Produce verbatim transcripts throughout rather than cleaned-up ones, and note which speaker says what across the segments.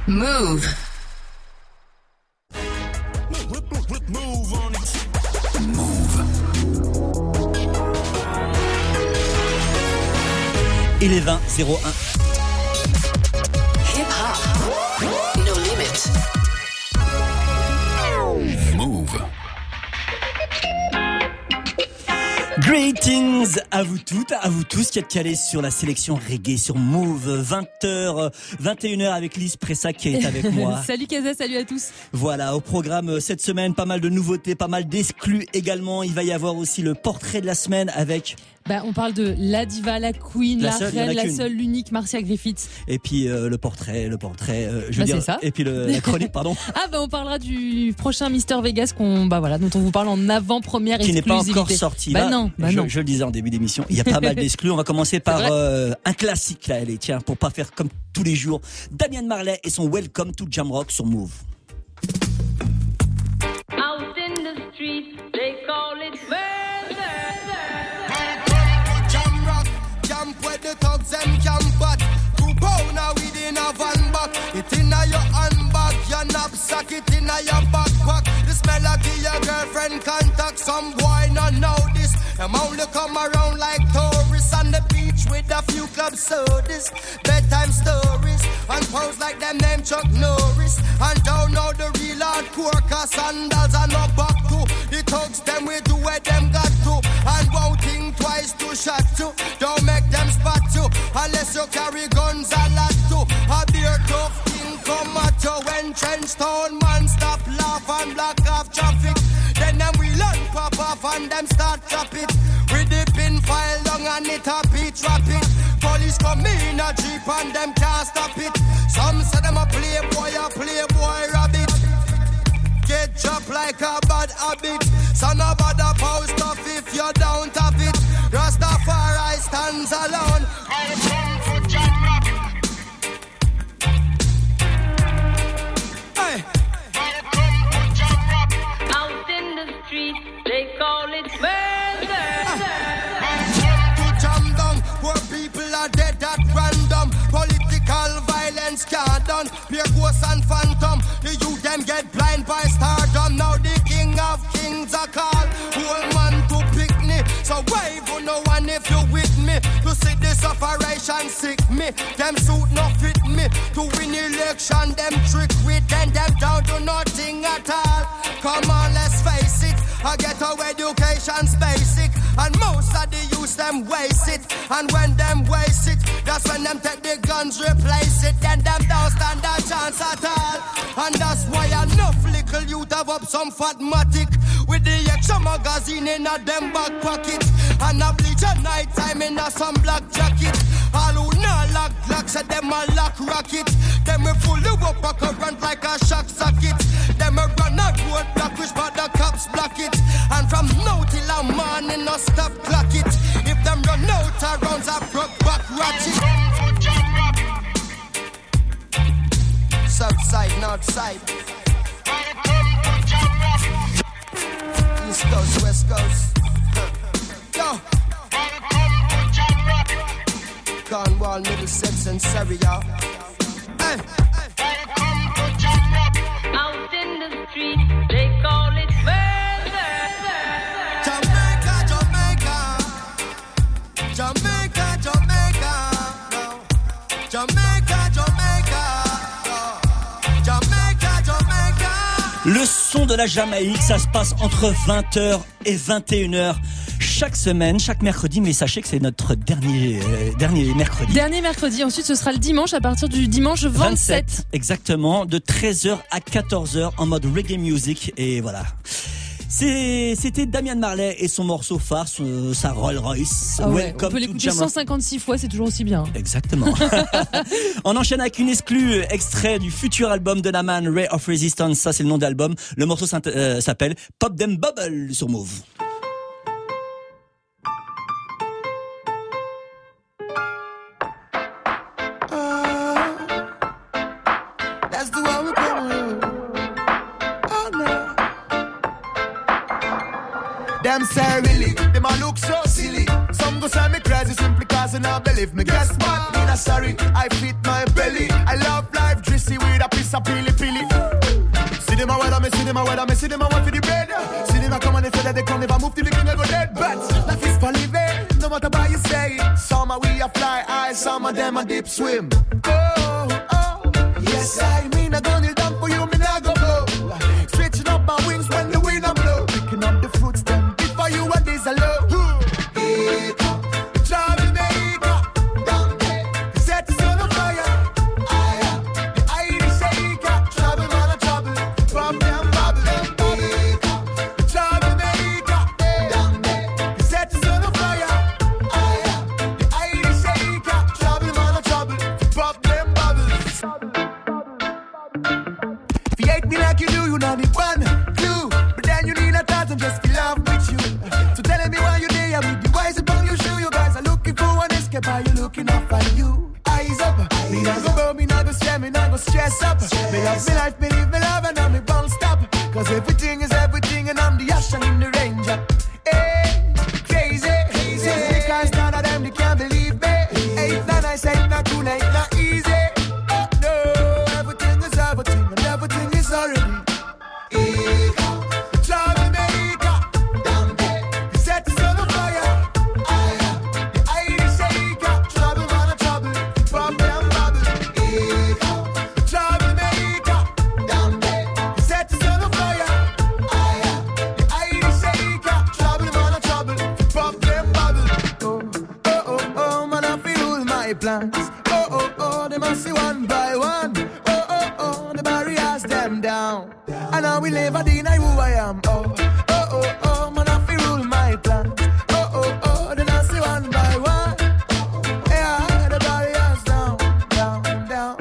Speaker 1: Move.
Speaker 2: Il est vingt zéro un.
Speaker 1: Hip hop. No limit.
Speaker 2: Move. Greetings à vous toutes, à vous tous qui êtes calés sur la sélection reggae sur Move. vingt heures, vingt et une heures avec Lise Pressac qui est avec moi.
Speaker 3: Salut Kaza, salut à tous.
Speaker 2: Voilà, au programme cette semaine, pas mal de nouveautés, pas mal d'exclus également. Il va y avoir aussi le portrait de la semaine avec...
Speaker 3: Bah, on parle de la diva, la queen, la,
Speaker 2: la seule,
Speaker 3: reine, la
Speaker 2: qu'une.
Speaker 3: seule, l'unique, Marcia Griffiths.
Speaker 2: Et puis euh, le portrait, le portrait, euh, je veux
Speaker 3: bah,
Speaker 2: dire,
Speaker 3: c'est ça.
Speaker 2: et puis le, la chronique, pardon.
Speaker 3: Ah bah on parlera du prochain Mister Vegas qu'on, bah voilà, dont on vous parle en avant-première
Speaker 2: qui
Speaker 3: exclusivité.
Speaker 2: n'est pas encore sorti.
Speaker 3: Bah
Speaker 2: Là,
Speaker 3: non, bah
Speaker 2: je,
Speaker 3: non.
Speaker 2: je le disais en début d'émission, il y a pas mal d'exclus. On va commencer par euh, un classique là, allez, tiens, pour pas faire comme tous les jours. Damian Marley et son Welcome to Jamrock sur Move.
Speaker 4: Out in the street, they call it murder.
Speaker 5: Jamrock, camp where the thugs and camp but two pounder within a van back. It in a your handbag, your knapsack, it in a your backpack. The smell of your girlfriend contact. Some boy not know this. Them only come around like tourists on the beach with a few club sodas, bedtime stories, and pose like them name Chuck Norris. And don't know the real hardcore, cause sandals are no back to. The thugs them we do where them got to. And won't think twice to shot to. Don't make them spot you, unless you carry guns a lot too. A beer tough thing come at you when trench town man stop laugh and block off traffic. Then them we learn pop off and them start chop it. With the pin file long and it a beat trap it. Police come in a jeep and them can't stop it. Some say them a playboy, a playboy rabbit. Get chopped like a bad habit. So no bother post off if you don't have it. Rastafari stands alone. I come for Jamrock. Hey. I come for Jamrock.
Speaker 4: Out in the street, they call it murder.
Speaker 5: I come to jam down where people are dead at random. Political violence can't done. Pure ghosts and phantom. The youth them get blind by stardom. Now the king of kings are called. Whole man to picnic. So wave on no one if you with me. To see this operation sick me. Them suit no fit me. To win election them trick with. Then them down to nothing at all. Come on let's face it. I get our education's basic. And most of the youth them waste it. And when them waste it, that's when them take the guns replace it. Then them don't stand a chance at all. And that's why enough little youth have up some fatmatic. With the extra magazine in a them back pocket. And a bleach at night time in a some black jacket. All who not lock lock say them a lock rocket. Them we fully up a current like a shock socket. Them a run a road block which but the cops block it. And from now till a morning no stop clock it. If them run out of rounds a broke back ratchet. South side, north side. East coast, west coast. Yo. Cornwall, Middlesex and Surrey, y'all. Hey.
Speaker 4: Out in the street, they call it murder.
Speaker 5: Jamaica, Jamaica. Jamaica, Jamaica. No. Jamaica, Jamaica. No. Jamaica, Jamaica.
Speaker 2: Le son de la Jamaïque, ça se passe entre vingt heures et vingt et une heures. Chaque semaine, chaque mercredi, mais sachez que c'est notre dernier, euh, dernier mercredi.
Speaker 3: Dernier mercredi, ensuite ce sera le dimanche à partir du dimanche vingt-sept.
Speaker 2: vingt-sept, exactement, de treize heures à quatorze heures en mode reggae music, et voilà. C'est, c'était Damian Marley et son morceau phare, son, sa Rolls Royce.
Speaker 3: Ah ouais,
Speaker 2: Welcome
Speaker 3: on peut
Speaker 2: to
Speaker 3: l'écouter
Speaker 2: Jamrock.
Speaker 3: cent cinquante-six fois, c'est toujours aussi bien.
Speaker 2: Exactement. On enchaîne avec une exclue, extrait du futur album de la man, Ray of Resistance, ça c'est le nom de l'album. Le morceau euh, s'appelle Pop Them Bubble sur Move.
Speaker 5: Them say really, them a look so silly. Some go say me crazy simply cause I not believe me. Guess what? Me not sorry, I fit my belly. I love life, dressy with a piece them a weather, me see them a want for the bread. See them a come and they say that they come, never move till the king never dead. But life is for living, no matter what you say. Some a we a fly high, some of them a deep swim. Oh, oh, yes I mean I gonna kneel down for you, me nah go blow. Stretching up my wings when the wind a blow. Picking up the fruits, them good for you and this a low. Are you looking up for you? Eyes up. Me not go bow, me not go stress, me not go stress up. Me love me life, me live me love, and now me won't stop. Cause everything is everything, and I'm the action in the ranger. Hey, crazy, crazy. Because none of them, they can't believe me. Ain't not nice, ain't not cool, ain't not easy. Oh no, everything is everything, and everything is already. Oh, oh, oh, they must see one by one. Oh, oh, oh, the barriers them down. And now we never deny who I am. Oh, oh, oh, oh, man, I feel rule my plan. Oh, oh, oh, they must see one by one. Yeah, the barriers down, down, down.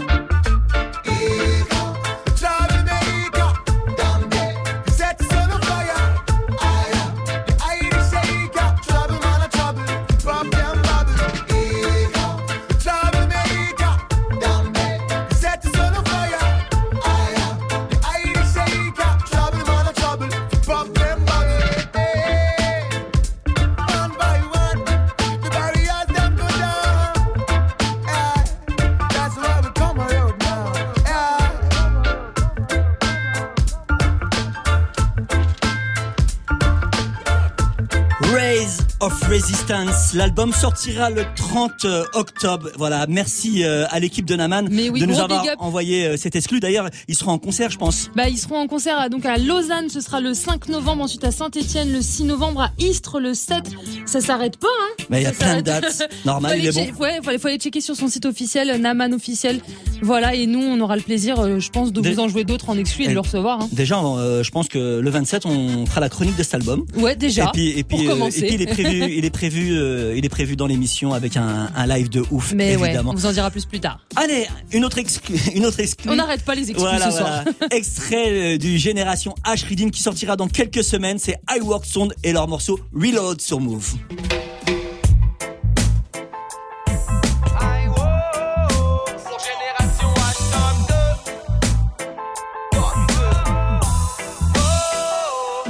Speaker 5: Jamaica, down there. Set the sun on fire. I, I, the shaker. Trouble, man, a trouble. Pop them bubble.
Speaker 2: of Resistance. L'album sortira le trente octobre. Voilà, merci euh, à l'équipe de Naman
Speaker 3: Mais oui,
Speaker 2: de nous
Speaker 3: gros
Speaker 2: avoir
Speaker 3: big up.
Speaker 2: envoyé euh, cet exclu. D'ailleurs, ils seront en concert, je pense.
Speaker 3: Bah, ils seront en concert à, donc à Lausanne, ce sera le cinq novembre, ensuite à Saint-Etienne le six novembre, à Istres le sept. Ça s'arrête pas, hein.
Speaker 2: Mais il y a
Speaker 3: Ça
Speaker 2: plein de
Speaker 3: s'arrête.
Speaker 2: dates. Normal, il est bon.
Speaker 3: che- Ouais, faut aller, faut aller checker sur son site officiel, Naman officiel. Voilà, et nous, on aura le plaisir, euh, je pense, de
Speaker 2: Des-
Speaker 3: vous en jouer d'autres en exclu et de
Speaker 2: Et-
Speaker 3: le recevoir, hein.
Speaker 2: Déjà, euh, je pense que le vingt-sept, on fera la chronique de cet album.
Speaker 3: Ouais, déjà.
Speaker 2: Et puis, et puis,
Speaker 3: pour
Speaker 2: euh,
Speaker 3: commencer.
Speaker 2: et puis il est prévu, il est prévu, euh, il est prévu dans l'émission avec un, un live de ouf,
Speaker 3: Mais ouais,
Speaker 2: évidemment.
Speaker 3: on vous en dira plus plus tard.
Speaker 2: Allez, une autre exclu, une autre exclu.
Speaker 3: On n'arrête pas les exclus
Speaker 2: Voilà,
Speaker 3: ce soir.
Speaker 2: voilà. Extrait euh, du Génération H Redeem qui sortira dans quelques semaines. C'est I Work Sound et leur morceau Reload sur Move.
Speaker 6: I walk sur Génération H tome deux. Tome deux. Oh,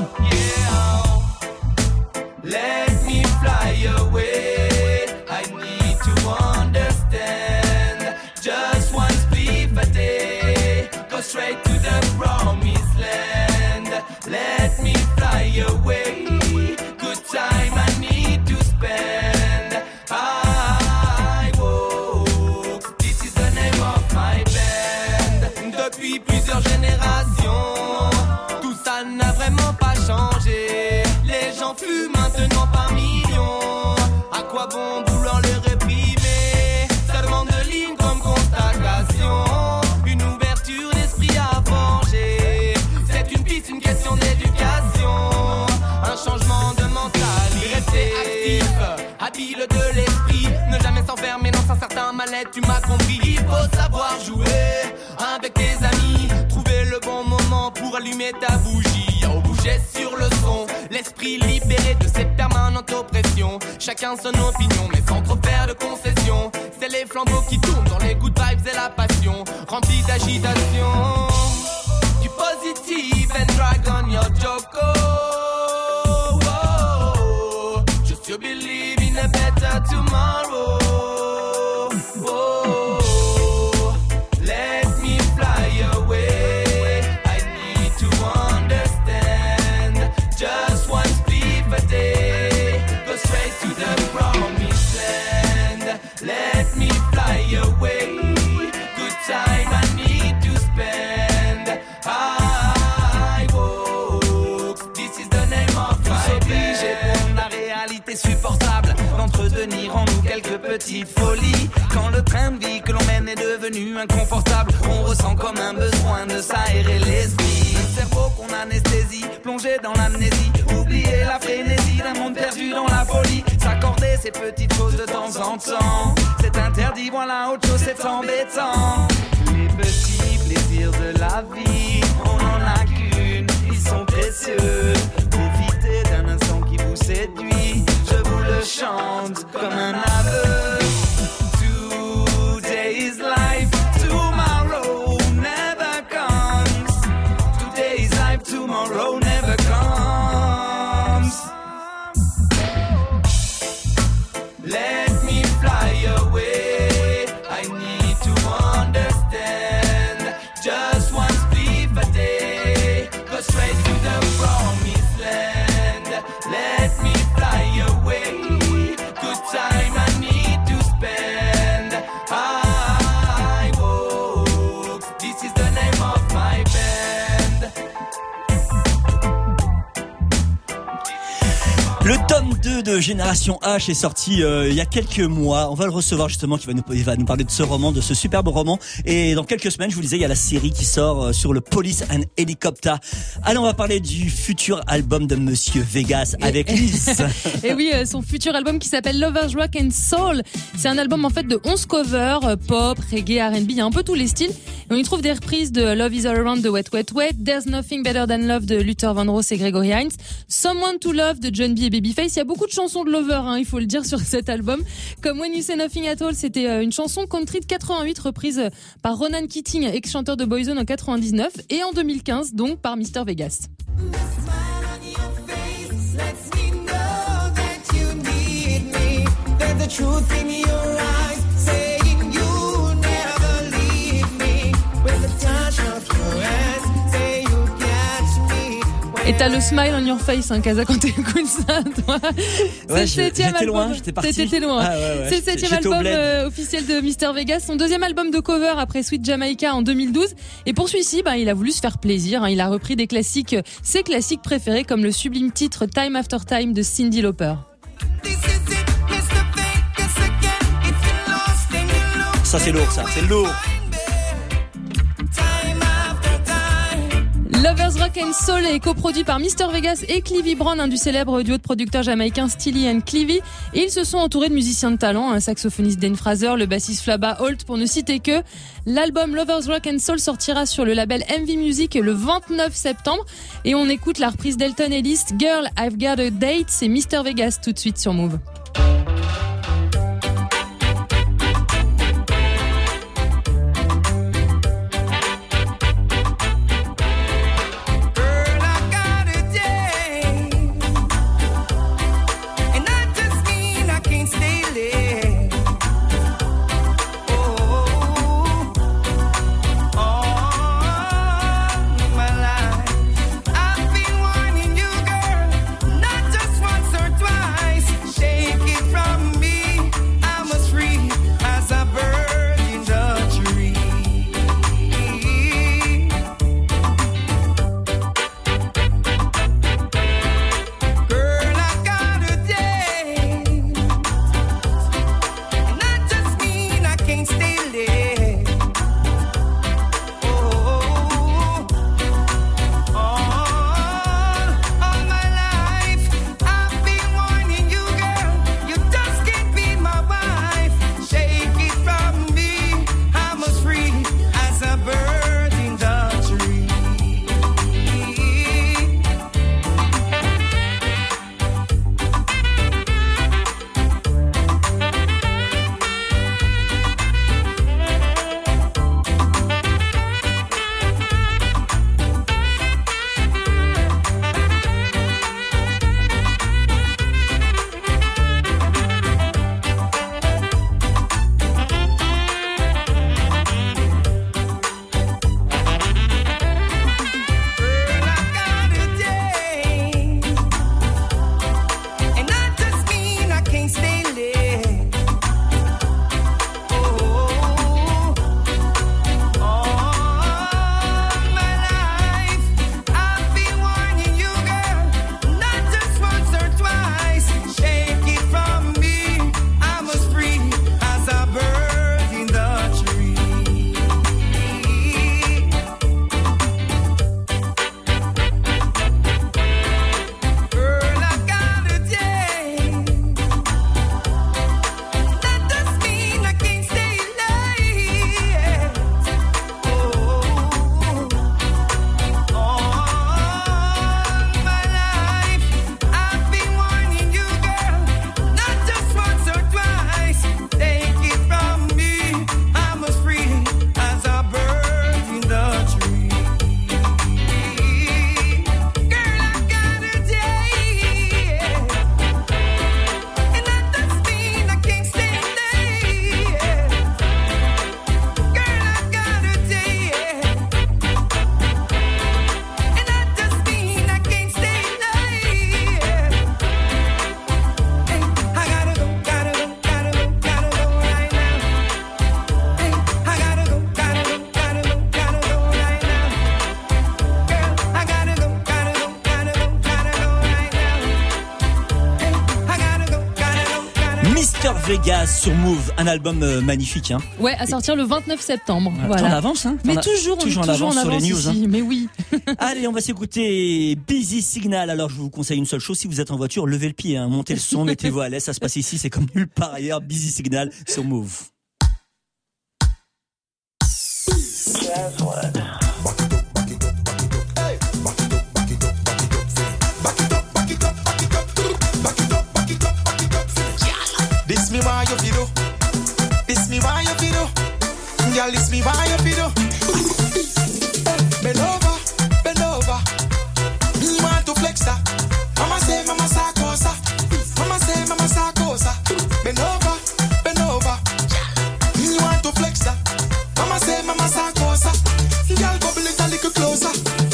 Speaker 6: yeah. Let me fly away. I need to understand. Just one sleep a day. Go straight to the promised land. Let me fly away. Good time I need to spend. I walk. This is the name of my band. Depuis plusieurs générations, tout ça n'a vraiment pas changé. Les gens fument maintenant par millions. À quoi bon vouloir les réprimer? Ça demande de lignes comme constatation. Une ouverture d'esprit à forger. C'est une piste, une question d'éducation. Un changement de mentalité. Rester actif, habile de l'esprit. Ne jamais s'enfermer dans un certain mal-être, tu m'as compris. Il faut savoir jouer avec tes amis. Trouver le bon moment pour allumer ta bougie. Au bouger sur le son, l'esprit libéré de cette permanente oppression. Chacun son opinion, mais sans trop faire de concessions. C'est les flambeaux qui tournent dans les good vibes et la passion, remplis d'agitation. Du positive and drag on your choco. Oh, just to believe in a better tomorrow. Oh, let me fly away. I need to understand. petite folie. Quand le train de vie que l'on mène est devenu inconfortable, on ressent comme un besoin de s'aérer l'esprit. Un cerveau qu'on anesthésie, plongé dans l'amnésie, oublier la frénésie d'un monde perdu dans la folie. S'accorder ces petites choses de temps en temps, c'est interdit, voilà autre chose, c'est embêtant. Les petits plaisirs de la vie, on n'en a qu'une, ils sont précieux. Profitez d'un instant qui vous séduit, je vous le chante comme un aveu. Today is life, tomorrow never comes. Today is life, tomorrow never comes. Let me fly away, I need to understand. Just one sleep a day, go straight to the promised land. Let me fly away, good time I need to spend. I walk, this is the name of my band.
Speaker 2: Le tome deux de Génération H est sorti euh, il y a quelques mois. On va le recevoir justement, qui va nous, il va nous parler de ce roman, de ce superbe roman. Et dans quelques semaines, je vous disais, il y a la série qui sort euh, sur le Police and Helicopter. Allez, on va parler du futur album de Monsieur Vegas avec Lise.
Speaker 3: Et oui, euh, son futur album qui s'appelle Lovers Rock and Soul. C'est un album en fait de onze covers, euh, pop, reggae, R and B, il y a un peu tous les styles. Et on y trouve des reprises de Love is All Around de Wet Wet Wet, There's Nothing Better Than Love de Luther Vandross et Gregory Hines, Someone to Love de Jon B et Babyface. Il y a beaucoup de chansons de lover, hein, il faut le dire, sur cet album. Comme When You Say Nothing At All, c'était euh, une chanson country de quatre-vingt-huit reprise euh, par Ronan Keating, ex-chanteur de Boyzone en quatre-vingt-dix-neuf, et en deux mille quinze donc par Mister Vegas. Et t'as le smile on your face, hein, Kaza, quand t'écoutes ça, toi.
Speaker 2: Ouais,
Speaker 3: C'est le septième
Speaker 2: j'étais
Speaker 3: album.
Speaker 2: loin, j'étais parti.
Speaker 3: T'étais loin.
Speaker 2: Ah, ouais, ouais,
Speaker 3: c'est le septième
Speaker 2: j'étais au
Speaker 3: album
Speaker 2: bled.
Speaker 3: euh, officiel de Mister Vegas, son deuxième album de cover après Sweet Jamaica en deux mille douze. Et pour celui-ci, bah, il a voulu se faire plaisir, hein. Il a repris des classiques, ses classiques préférés, comme le sublime titre Time After Time de Cyndi Lauper.
Speaker 2: Ça c'est lourd, ça, c'est lourd.
Speaker 3: Lovers Rock and Soul est coproduit par Mister Vegas et Clivy Brown, un du célèbre duo de producteurs jamaïcains Steely and Clivy. Et ils se sont entourés de musiciens de talent, un saxophoniste Dan Fraser, le bassiste Flaba Holt, pour ne citer que. L'album Lovers Rock and Soul sortira sur le label M V Music le vingt-neuf septembre. Et on écoute la reprise d'Elton Ellis, Girl, I've Got a Date. C'est Mister Vegas tout de suite sur Move.
Speaker 6: Say
Speaker 2: Vegas sur Move, un album euh, magnifique. Hein.
Speaker 3: Ouais, à sortir le vingt-neuf septembre.
Speaker 2: Ouais,
Speaker 3: voilà.
Speaker 2: T'en avances, hein.
Speaker 3: Mais
Speaker 2: T'en a-
Speaker 3: toujours, on est
Speaker 2: toujours en
Speaker 3: toujours en
Speaker 2: avance sur
Speaker 3: avance
Speaker 2: les news.
Speaker 3: ici,
Speaker 2: Hein.
Speaker 3: mais oui.
Speaker 2: Allez, on va s'écouter Busy Signal. Alors, je vous conseille une seule chose. Si vous êtes en voiture, levez le pied, hein. Montez le son, mettez-vous à l'aise. Ça se passe ici, c'est comme nulle part ailleurs. Busy Signal sur Move.
Speaker 7: This me why you feel do. This me why you feel do. Girl, this me why you feel do. Bend over, bend over. Me want to flex that. Mama say, mama sarcosa. Mama say, mama sarcosa. Bend over, bend over. Me want to flex that. Mama say, mama sarcosa. Girl, bubble it a little closer.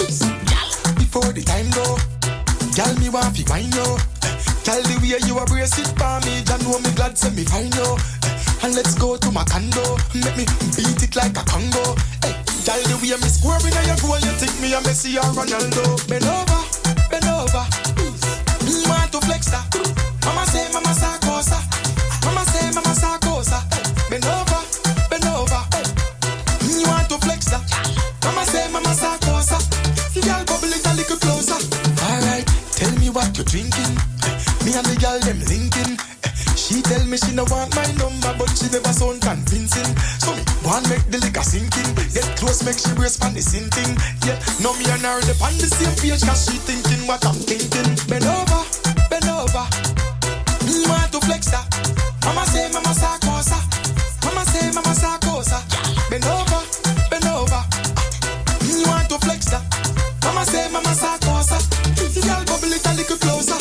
Speaker 7: Before the time go, girl, me want to wine you. Girl, the way you embrace it for me, you know me glad say me find you. And let's go to my condo, make me beat it like a Congo. Hey, girl, the way me squirming on your goal, you think me a Messi or Ronaldo. Bend over, bend over. Me want to flex that. Mama say, mama sarcosa. Mama say, mama sarcosa. Bend over, bend over. Me want to flex that. Mama say, mama sarcosa. Girl, bubble it a little closer. Alright, tell me what you're drinking. Me and the girl them linking. She tell me she no want my number, but she never sound convincing. So me want make the liquor sinking. Get close, make she brace pan the sin thing. Yeah, no me and her they on the same page, cause she thinking what I'm thinking. Bend over, bend over. Me want to flex that. Mama say, mama sarcosa. Mama say, mama sarcosa. Bend over, bend over. Me want to flex that. Mama say, mama sarcosa. Girl, bubble it a little closer.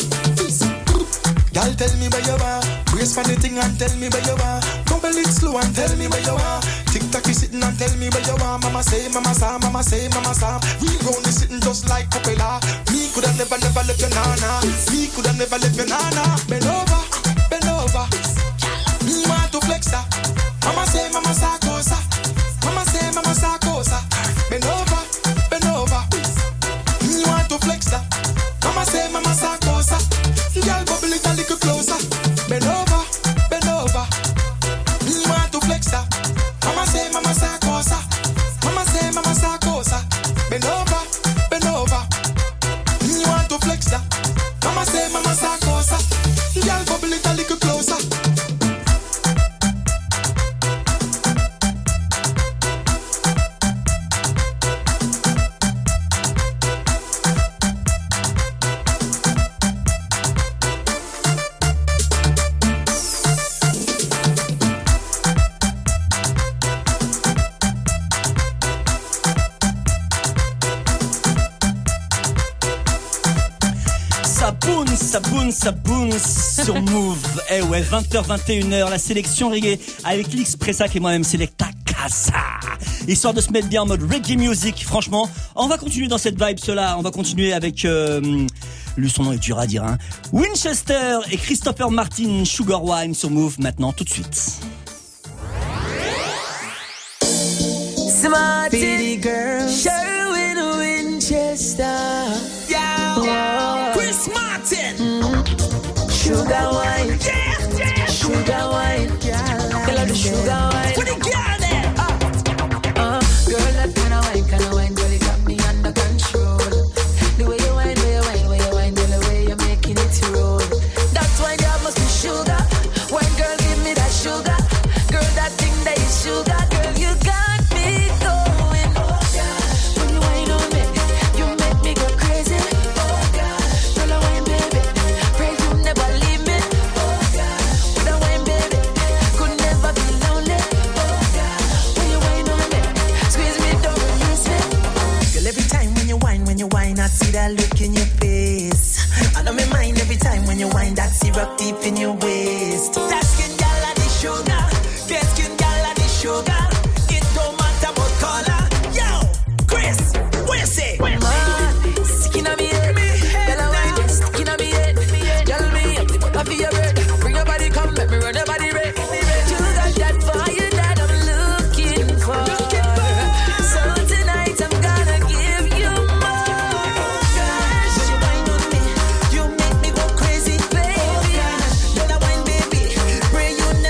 Speaker 7: Girl, tell me where you are. Brace for the thing and tell me where you are. Bubble it slow and tell me where you are. Tick-tock is sitting and tell me where you are. Mama say, mama sa, mama say, mama sa. We round is sitting just like Popela. Me coulda never, never left your nana. Me coulda never left your nana. Bend over, bend over. Me want to flex that. Mama say, mama sarcosa. Mama say, mama sarcosa. Bend over, bend over. Me want to flex that. Mama say, mama sarcosa. Girl, bubble it a little closer. Bend over, bend over. Me want to flex that. Mama say, mama sarcosa. Mama say, mama sarcosa. Bend over, bend over. Me want to flex that. Mama say, mama sarcosa. Girl, bubble it a little closer.
Speaker 2: Ça bounce, ça bounce sur Move. Eh ouais, vingt heures, vingt et une heures, la sélection reggae avec l'Expressac et moi-même Selecta Casa. Histoire de se mettre bien en mode reggae music, franchement. On va continuer dans cette vibe, cela. On va continuer avec, euh, lui, son nom est dur à dire, hein. Winchester et Christopher Martin, Sugar Wine sur Move maintenant, tout de suite.
Speaker 6: Smart City Girl, Sherwin Winchester. Yeah, yeah. Chris Martin. Mm-hmm. Sugar wine, yeah, yeah. Sugar wine, yeah. I love the sugar wine. For the girl there. Uh, uh, girl, that kind of wine, kind of wine, girl, it got me under control. The way you wine, way you wine, way you wine, girl, the way you're making it roll. That's why there must be sugar. Wine, girl, give me that sugar. Girl, that thing that is sugar, girl, you got me going. Oh God, when you wine on me, you make me go crazy. Oh God, girl, I wine, baby, pray you never leave me. Oh God, with a wine, baby, could never be lonely. Oh God, when you wine on me, squeeze me, don't release me. Girl, every time when you wine, when you wine, I see that look in your face. I know my mind every time when you wine, that syrup deep in your waist. That skin, girl, and the sugar. Fair skin, girl, and the sugar. It don't matter about color. Yo, Chris, what you say? Man, skin on me head. Girl, I wine, skin on me head. Girl, me up, I feel your bread. Bring your body, come, let me run your body red. You got that fire that I'm looking for. So tonight I'm gonna give you more. When you wine on me, you make me go crazy, baby. Girl, I wine, baby, pray you never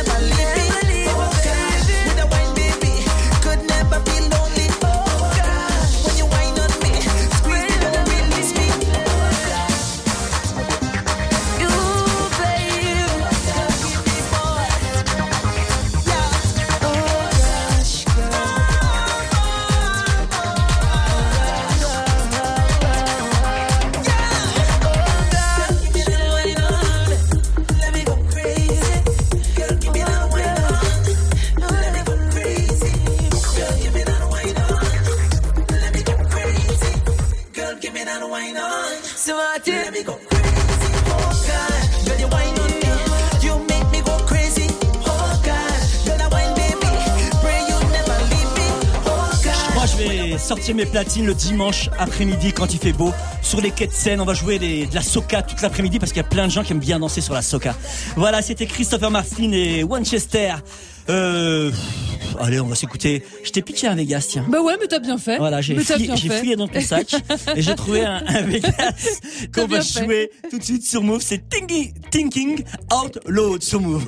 Speaker 6: and wine on. So I tell me go crazy, oh God. Girl, you wine on me, you make me go crazy, oh God. Girl, I wine baby, pray you never leave me, oh God.
Speaker 2: Moi je vais sortir mes platines le dimanche après-midi quand il fait beau. Sur les quais de Seine, on va jouer des, de la soca toute l'après-midi parce qu'il y a plein de gens qui aiment bien danser sur la soca. Voilà, c'était Christopher Martin et Winchester. Euh, allez, on va s'écouter. Je t'ai piqué un Vegas, tiens.
Speaker 3: Bah ouais, mais t'as bien fait.
Speaker 2: Voilà, j'ai, fouillé, j'ai fouillé dans ton sac et j'ai trouvé un, un Vegas qu'on va
Speaker 3: fait.
Speaker 2: jouer tout de suite sur Move. C'est Thinking, Thinking Out Loud sur Move.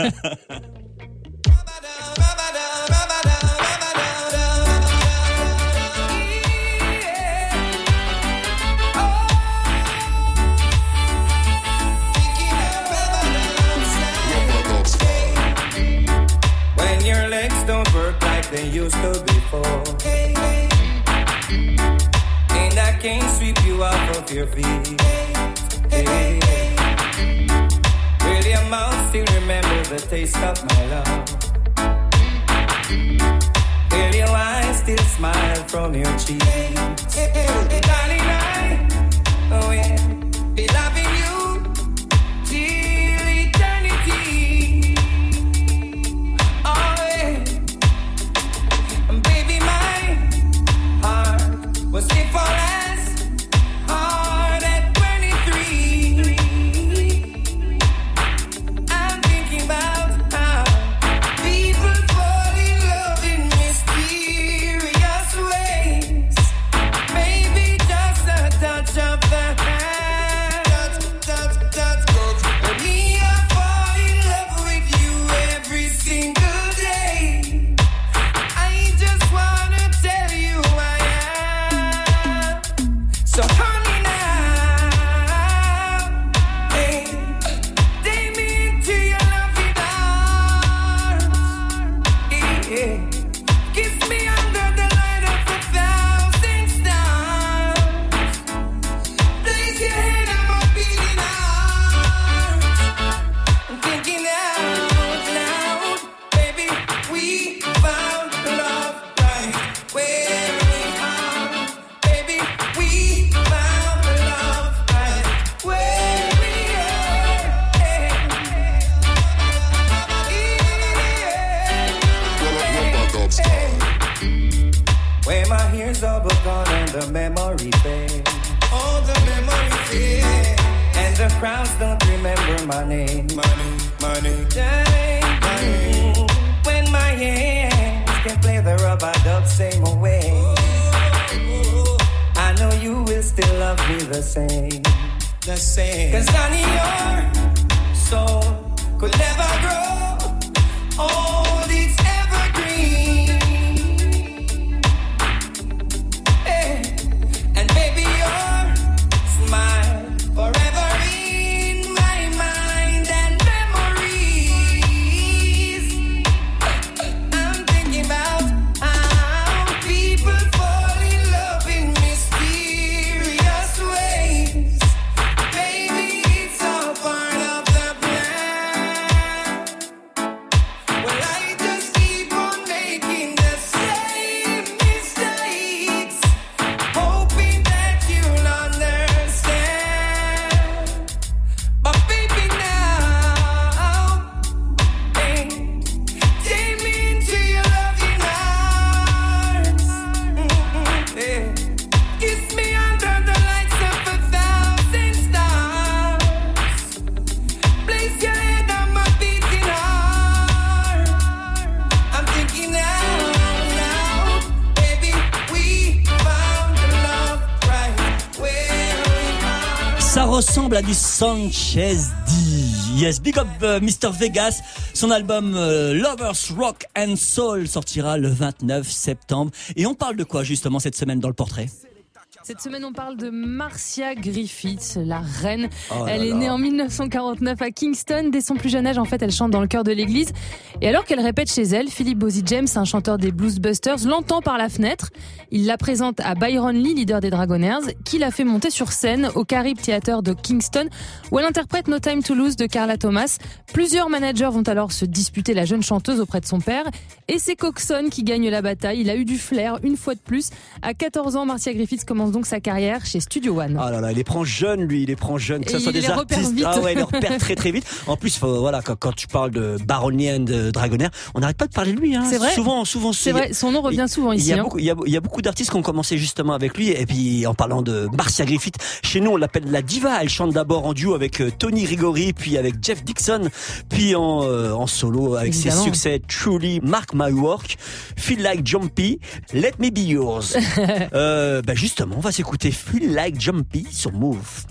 Speaker 6: They used to before, and I can't sweep you off of your feet. Hey, will your mouth still remember the taste of my love? Will your eyes still smile from your cheeks? Darling, I, oh yeah, be loving you till eternity. Oh yeah. Was if all as hard at twenty-three. I'm thinking about how people fall in love in mysterious ways. Maybe just a touch of the hand. Touch, touch, touch, touch. But me, I fall in love with you every single day. I just wanna tell you I so honey now, hey, take me into your loving arms, yeah. Kiss me under the light of a thousand stars. Place your head on my beating heart. I'm thinking out loud, baby, we found love right where we are, baby, we. Where my years are gone and the memory fade. All the memory fade. And the crowds don't remember my name. Money, money, time, money. When my hands can play the rubber dub same way. I know you will still love me the same. The same. Cause honey, your soul could never grow old, it's evergreen. And baby, your smile forever in my mind and memories. I'm thinking about how people fall in love in mysterious ways. Baby, it's all part of the plan. Well, I just keep on making the same mistakes, hoping that you'll understand. But baby, now, hey, take me into your loving arms. Mm-mm, yeah. Kiss me under the lights of a thousand stars. Place your head on my beating heart. I'm thinking now, now, baby, we found love right where we are.
Speaker 2: Ça ressemble à du Sanchez D. Yes, big up uh, mister Vegas. Son album euh, Lovers Rock and Soul sortira le vingt-neuf septembre. Et on parle de quoi justement cette semaine dans le portrait?
Speaker 3: Cette semaine, on parle de Marcia Griffiths, la reine.
Speaker 2: Oh là
Speaker 3: elle est
Speaker 2: là.
Speaker 3: née en mille neuf cent quarante-neuf à Kingston. Dès son plus jeune âge, en fait, elle chante dans le chœur de l'église. Et alors qu'elle répète chez elle, Philip Bozzy James, un chanteur des Bluesbusters, l'entend par la fenêtre. Il la présente à Byron Lee, leader des Dragonaires, qui l'a fait monter sur scène au Carib Theatre de Kingston, où elle interprète No Time to Lose de Carla Thomas. Plusieurs managers vont alors se disputer la jeune chanteuse auprès de son père. Et c'est Coxon qui gagne la bataille. Il a eu du flair une fois de plus. À quatorze ans, Marcia Griffiths commence donc sa carrière chez Studio One.
Speaker 2: Ah là là, il les prend jeunes, lui, il les prend jeunes, que ce
Speaker 3: Et
Speaker 2: soit
Speaker 3: il
Speaker 2: des
Speaker 3: les repère
Speaker 2: artistes.
Speaker 3: vite.
Speaker 2: Ah ouais, il les repère très très vite. En plus, faut, voilà, quand, quand tu parles de Baronien de Dragonair, on n'arrête pas de parler de lui. Hein.
Speaker 3: C'est vrai.
Speaker 2: Souvent, souvent.
Speaker 3: C'est vrai, son nom revient souvent
Speaker 2: il
Speaker 3: ici.
Speaker 2: y a
Speaker 3: hein.
Speaker 2: beaucoup, il y a, il y a beaucoup d'artistes qui ont commencé justement avec lui. Et puis, en parlant de Marcia Griffith, chez nous, on l'appelle la diva. Elle chante d'abord en duo avec euh, Tony Rigori, puis avec Jeff Dixon, puis en, euh, en solo avec
Speaker 3: Évidemment.
Speaker 2: ses succès Truly, Mark My Work, Feel Like Jumpy, Let Me Be Yours. euh, bah justement, on va s'écouter Feel Like Jumpy sur Move.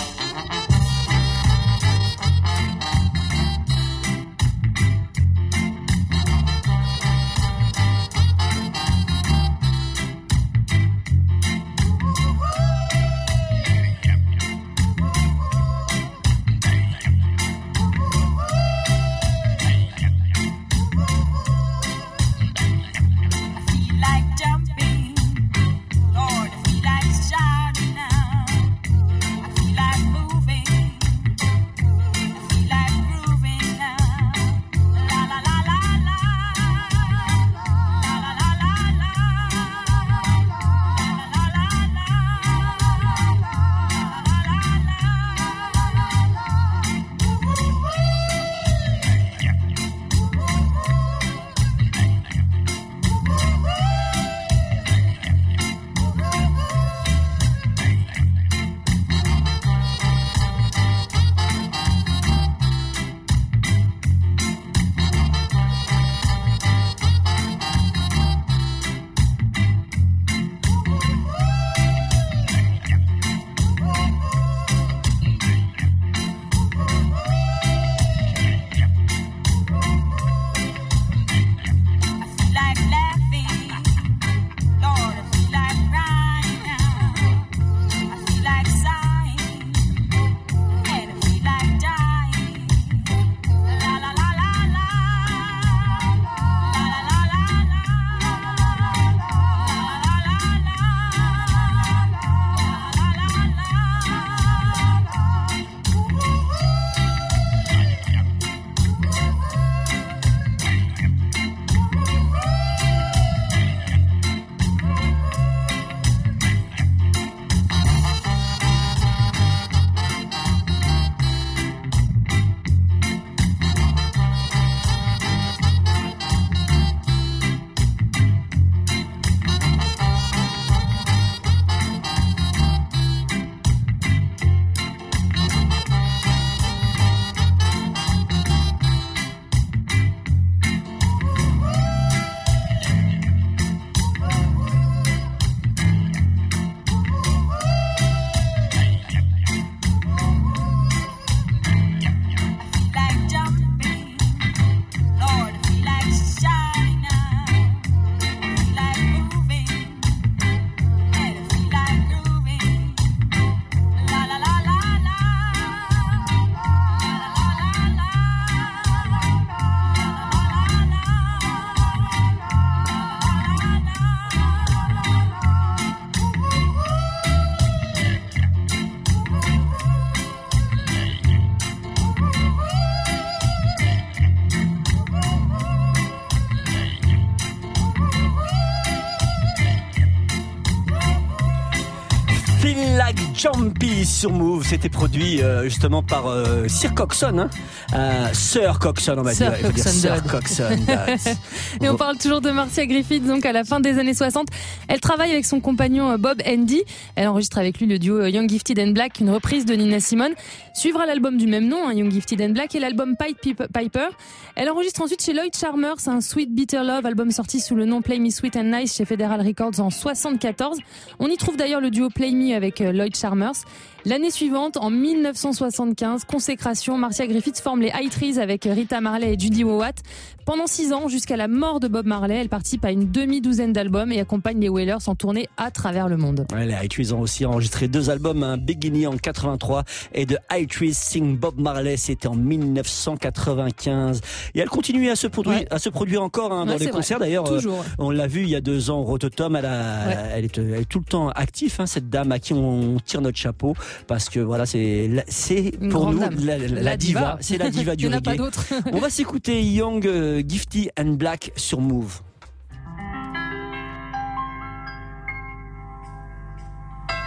Speaker 2: Feel Like Jumpy sur Move, c'était produit euh, justement par euh, Sir Coxon, hein euh, Sir Coxon, on va
Speaker 3: Sir
Speaker 2: dire, il faut dire
Speaker 3: Coxon
Speaker 2: Sir
Speaker 3: Dodd.
Speaker 2: Coxon Dodd.
Speaker 3: Et on parle toujours de Marcia Griffith, donc à la fin des années soixante. Elle travaille avec son compagnon euh, Bob Andy. Elle enregistre avec lui le duo euh, Young Gifted and Black, une reprise de Nina Simone. Suivra l'album du même nom, hein, Young Gifted and Black, et l'album Pied Piper. Elle enregistre ensuite chez Lloyd Charmers, un Sweet Bitter Love, album sorti sous le nom Play Me Sweet and Nice chez Federal Records en soixante-quatorze. On y trouve d'ailleurs le duo Play Me avec euh, Lloyd Charmers. L'année suivante, en mille neuf cent soixante-quinze, consécration, Marcia Griffith forme les High Trees avec Rita Marley et Judy Wowat. Pendant six ans, jusqu'à la mort de Bob Marley, elle participe à une demi-douzaine d'albums et accompagne les Wailers en tournée à travers le monde.
Speaker 2: Ouais, les High Trees ont aussi enregistré deux albums, un Beginning en quatre-vingt-trois et The High Trees Sing Bob Marley, c'était en mille neuf cent quatre-vingt-quinze. Et elle continue à se produire,
Speaker 3: Ouais.
Speaker 2: à se produire encore hein, dans
Speaker 3: Ouais,
Speaker 2: les
Speaker 3: c'est
Speaker 2: concerts.
Speaker 3: vrai.
Speaker 2: D'ailleurs,
Speaker 3: Toujours.
Speaker 2: euh, on l'a vu il y a deux ans au Rototom, elle, a,
Speaker 3: Ouais.
Speaker 2: elle, est, elle est tout le temps active, hein, cette dame à qui on tire notre chapeau, parce que voilà, c'est, la- c'est
Speaker 3: Une
Speaker 2: pour
Speaker 3: grande
Speaker 2: nous
Speaker 3: dame.
Speaker 2: la, la- la
Speaker 3: La
Speaker 2: diva,
Speaker 3: diva.
Speaker 2: c'est la diva du
Speaker 3: Il n'y en a pas
Speaker 2: reggae.
Speaker 3: d'autres.
Speaker 2: On va s'écouter Young, euh, Gifty and Black sur Move.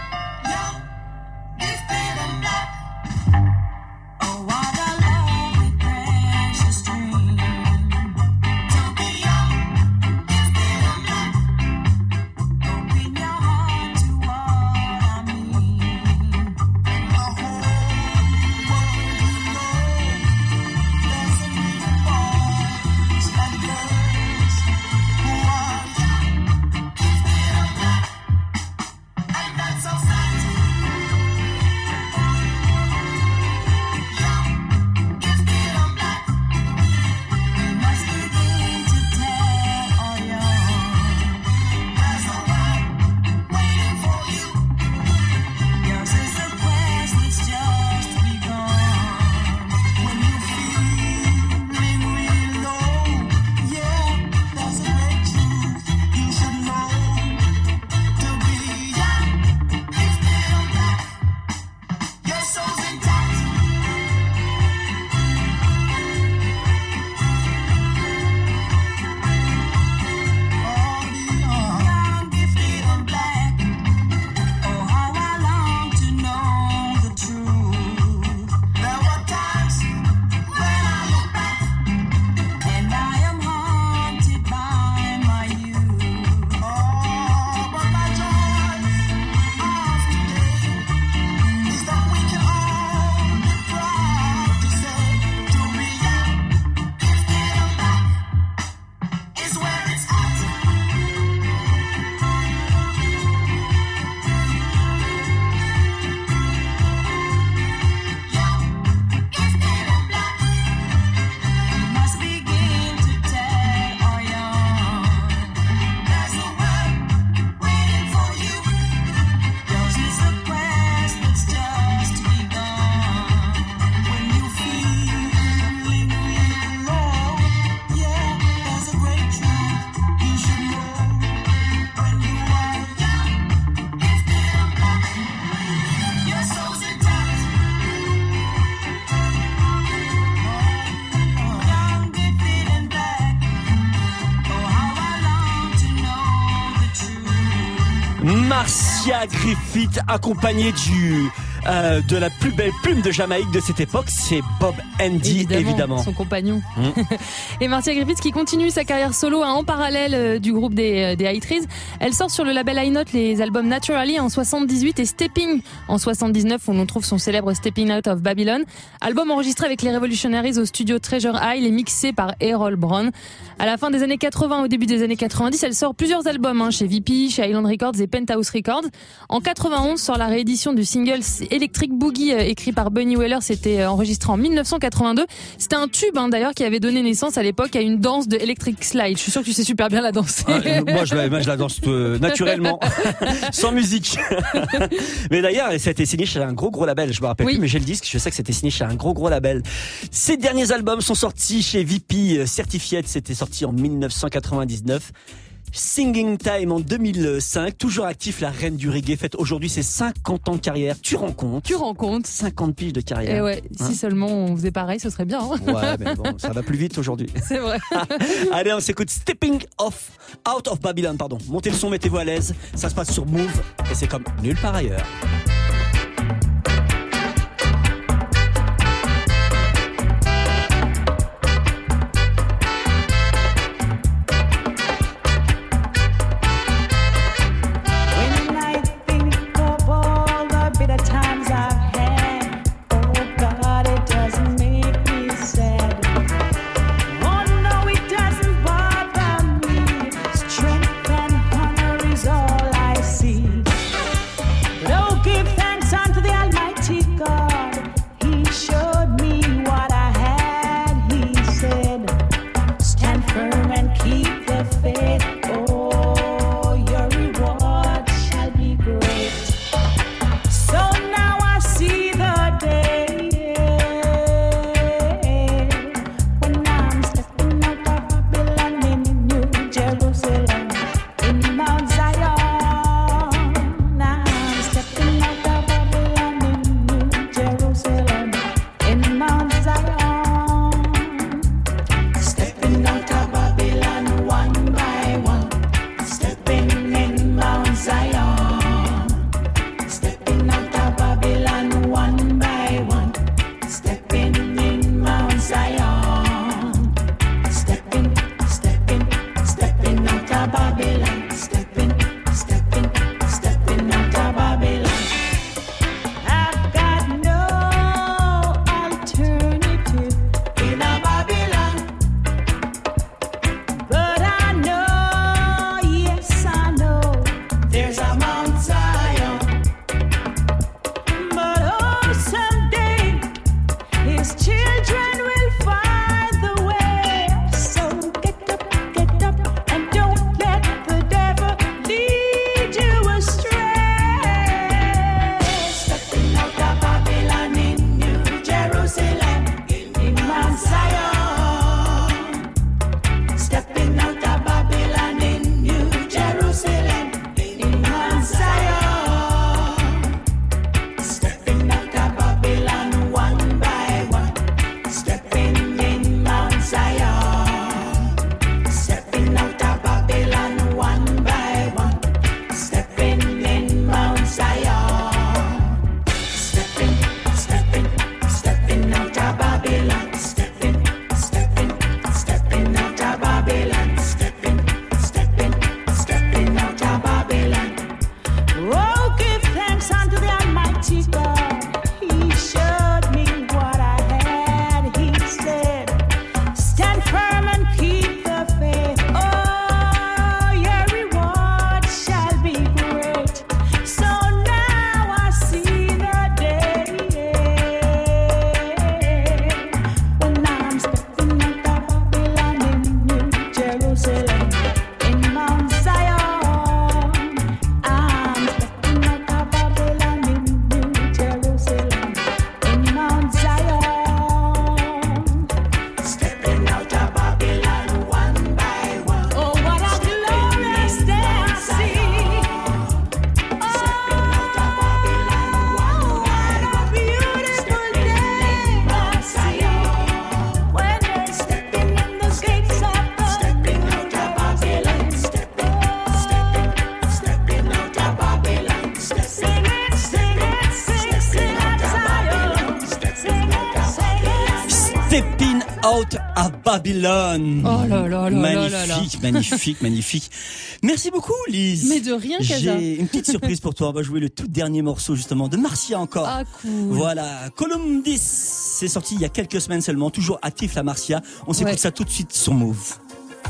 Speaker 2: Marcia Griffith, accompagnée du euh, de la plus belle plume de Jamaïque de cette époque, c'est Bob Andy, évidemment, évidemment.
Speaker 3: Son compagnon.
Speaker 2: Mmh.
Speaker 3: Et Marcia Griffith qui continue sa carrière solo hein, en parallèle euh, du groupe des, euh, des High Trees. Elle sort sur le label High Note les albums Naturally en soixante-dix-huit et Stepping en soixante-dix-neuf où l'on trouve son célèbre Stepping Out of Babylon. Album enregistré avec les Revolutionaries au studio Treasure Isle et mixé par Errol Brown. À la fin des années quatre-vingts, au début des années quatre-vingt-dix, elle sort plusieurs albums hein, chez V P, chez Island Records et Penthouse Records. En quatre-vingt-onze, sort la réédition du single Electric Boogie euh, écrit par Bunny Wailer. C'était euh, enregistré en dix-neuf cent quatre-vingt-deux. C'était un tube hein, d'ailleurs qui avait donné naissance à l'époque à une danse de Electric Slide. Je suis sûre que tu sais super bien la danser.
Speaker 2: Ah, moi, je la, moi je la danse euh, naturellement, sans musique. Mais d'ailleurs, ça a été signé chez un gros gros label. Je me rappelle
Speaker 3: Oui.
Speaker 2: plus, mais j'ai le disque. Je sais que c'était signé chez un gros gros label. Ses derniers albums sont sortis chez V P Certified. C'était sorti en dix-neuf cent quatre-vingt-dix-neuf. Singing Time en deux mille cinq, toujours actif, la reine du reggae, fête aujourd'hui ses cinquante ans de carrière. Tu rends compte?
Speaker 3: Tu rends compte?
Speaker 2: cinquante piges de carrière.
Speaker 3: Et ouais,
Speaker 2: Hein?
Speaker 3: si seulement on faisait pareil, ce serait bien. Hein.
Speaker 2: Ouais, mais bon, ça va plus vite aujourd'hui.
Speaker 3: C'est vrai.
Speaker 2: Allez, on s'écoute Stepping Off, Out of Babylon, pardon. Montez le son, mettez-vous à l'aise. Ça se passe sur Move et c'est comme nulle part ailleurs.
Speaker 8: Give
Speaker 2: Out of Babylon.
Speaker 3: Oh là là là
Speaker 2: magnifique,
Speaker 3: là là.
Speaker 2: magnifique, magnifique. Merci beaucoup, Lise.
Speaker 3: Mais de rien, Kaza.
Speaker 2: J'ai une petite surprise pour toi. On va jouer le tout dernier morceau, justement, de Marcia encore.
Speaker 3: Ah, cool.
Speaker 2: Voilà. Columbus. C'est sorti il y a quelques semaines seulement. Toujours actif, la Marcia. On s'écoute
Speaker 3: Ouais.
Speaker 2: ça tout de suite sur Move.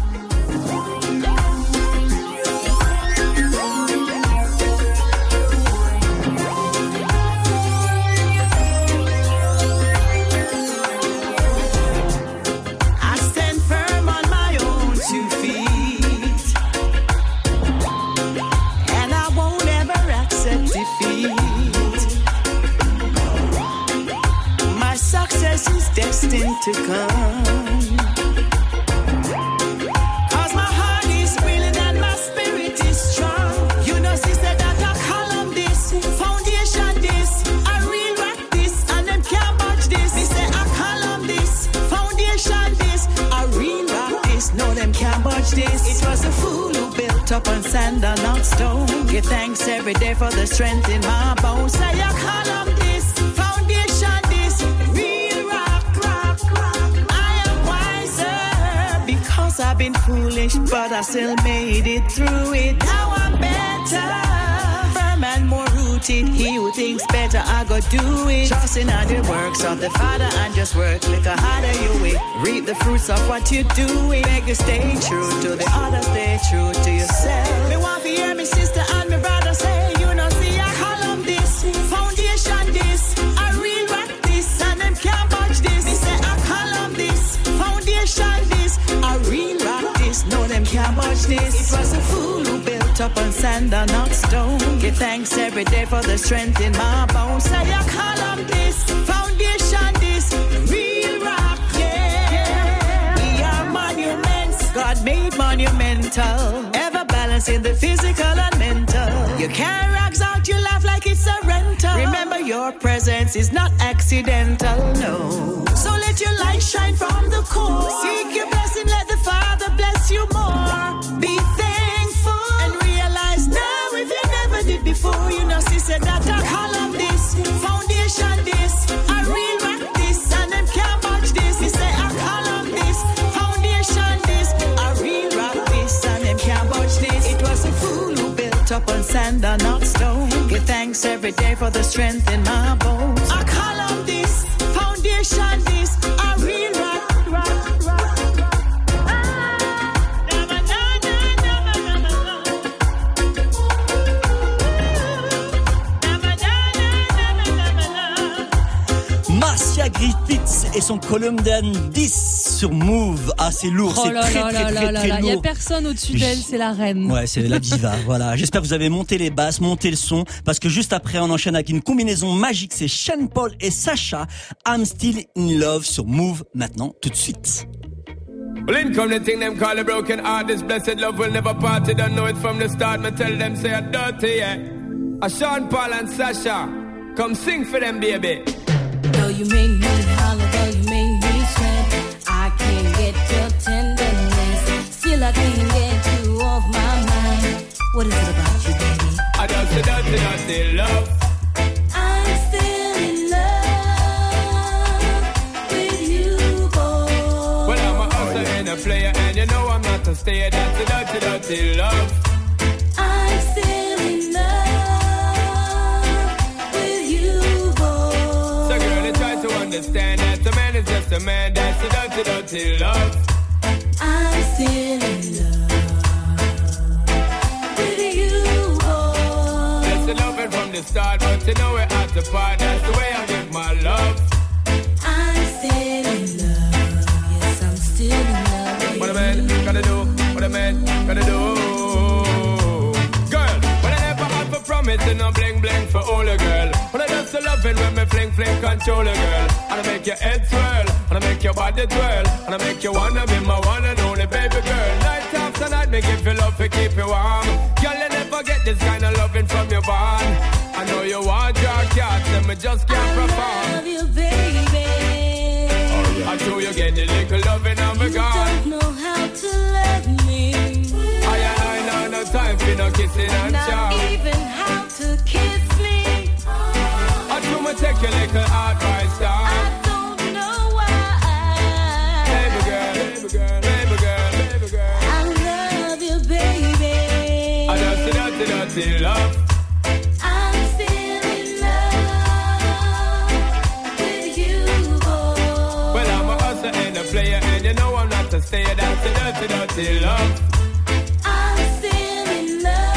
Speaker 8: Destined to come, 'cause my heart is willing and my spirit is strong. You know, sister, that I column this, foundation this, I real rock this, and them can't budge this. Me say I column this, foundation this, I real rock this, no them can't budge this. It was a fool who built up on sand and not stone. Give thanks every day for the strength in my bones. Say I column this, foundation this, real rock. I've been foolish, but I still made it through it. Now I'm better, firm and more rooted. He who thinks better, I go do it. Trusting on the works of the Father and just work like a harder you will. Reap the fruits of what you do. Beg you stay true to the other, stay true to yourself. Me want to hear me sister and me brother say, you know, see I column this, foundation this, I real rock this, and them can't budge this. Me say I column this, foundation this, I real rock this, no them can't budge this. It was a fool who built up on sand and not stone. Give thanks every day for the strength in my bones. Say I column this, foundation this, real rock, yeah. We are monuments, God made monumental, ever balancing the physical and mental. You carry rags out, you laugh like it's a rental. Remember your presence is not accidental, no. So let your light shine from the core. Seek your blessing, let the Father bless you more. Be thankful and realize now if you never did before. You know, sister, that I column this, foundation this, I real rock this, and them can't budge this. Me say I column this, foundation this, I real rock this, and them can't budge this. It was a fool who built up on sand and not stone. Give thanks every day for the strength in my bones. I column this, foundation this, I real rock, rock, rock, rock.
Speaker 2: Marcia Griffiths et son Columbian dix sur Move. Ah, c'est lourd,
Speaker 3: Oh
Speaker 2: c'est
Speaker 3: là
Speaker 2: très,
Speaker 3: là
Speaker 2: très,
Speaker 3: là
Speaker 2: très,
Speaker 3: là
Speaker 2: très,
Speaker 3: là
Speaker 2: très
Speaker 3: là. Il y a
Speaker 2: lourd.
Speaker 3: personne au-dessus d'elle, c'est la reine.
Speaker 2: Ouais, c'est la diva. Voilà. J'espère que vous avez monté les basses, monté le son, parce que juste après, on enchaîne avec une combinaison magique. C'est Sean Paul et Sacha. I'm Still in Love sur Move maintenant, tout de suite.
Speaker 9: Well, in come the thing them call a broken heart. This blessed love will never part. They don't know it from the start. Me tell them say a dirty, yeah. A Sean Paul and Sasha, come sing for them, baby.
Speaker 10: Though you make me holler, though you make me sweat, I can't get your tenderness. Still I can't get you off my mind. What is it about you, baby?
Speaker 9: I don't say dirty, dirty love.
Speaker 10: I'm still in love with you, boy.
Speaker 9: Well, I'm a hustler and a player, and you know I'm not a stayer. That's a dirty, dirty love.
Speaker 10: I'm still in love with you, boy.
Speaker 9: So girl, they try to understand that a man is just a man. That's a dirty, dirty love.
Speaker 10: I'm still in love with you, boy.
Speaker 9: That's the loving from the start, but you know we're at the part. That's the way I give my love.
Speaker 10: I'm still in love. Yes, I'm still in love with
Speaker 9: What a man gotta do, what a man gotta do. Girl, when I never had for promising, I'm bling bling for all a girl. When I just loving when me fling fling control a girl. And I make your head swirl, and I make your body twirl, and I make you wanna be my one and only baby girl. Night after night, me give you love to keep you warm. Girl, you never get this kind of loving from your bond. I know you want your cat, and me just can't perform.
Speaker 10: I love you, baby.
Speaker 9: I know you get the little loving of a
Speaker 10: You
Speaker 9: God.
Speaker 10: don't know how to love me.
Speaker 9: I and I know no time for no kissing and
Speaker 10: Not
Speaker 9: chow.
Speaker 10: even how to kiss me.
Speaker 9: I do me take your little advice down.
Speaker 10: I don't know why.
Speaker 9: love.
Speaker 10: I'm still in love with you, boy.
Speaker 9: Well, I'm a hustler and a player, and you know I'm not a stayer. That's a dirty, dirty love.
Speaker 10: I'm still in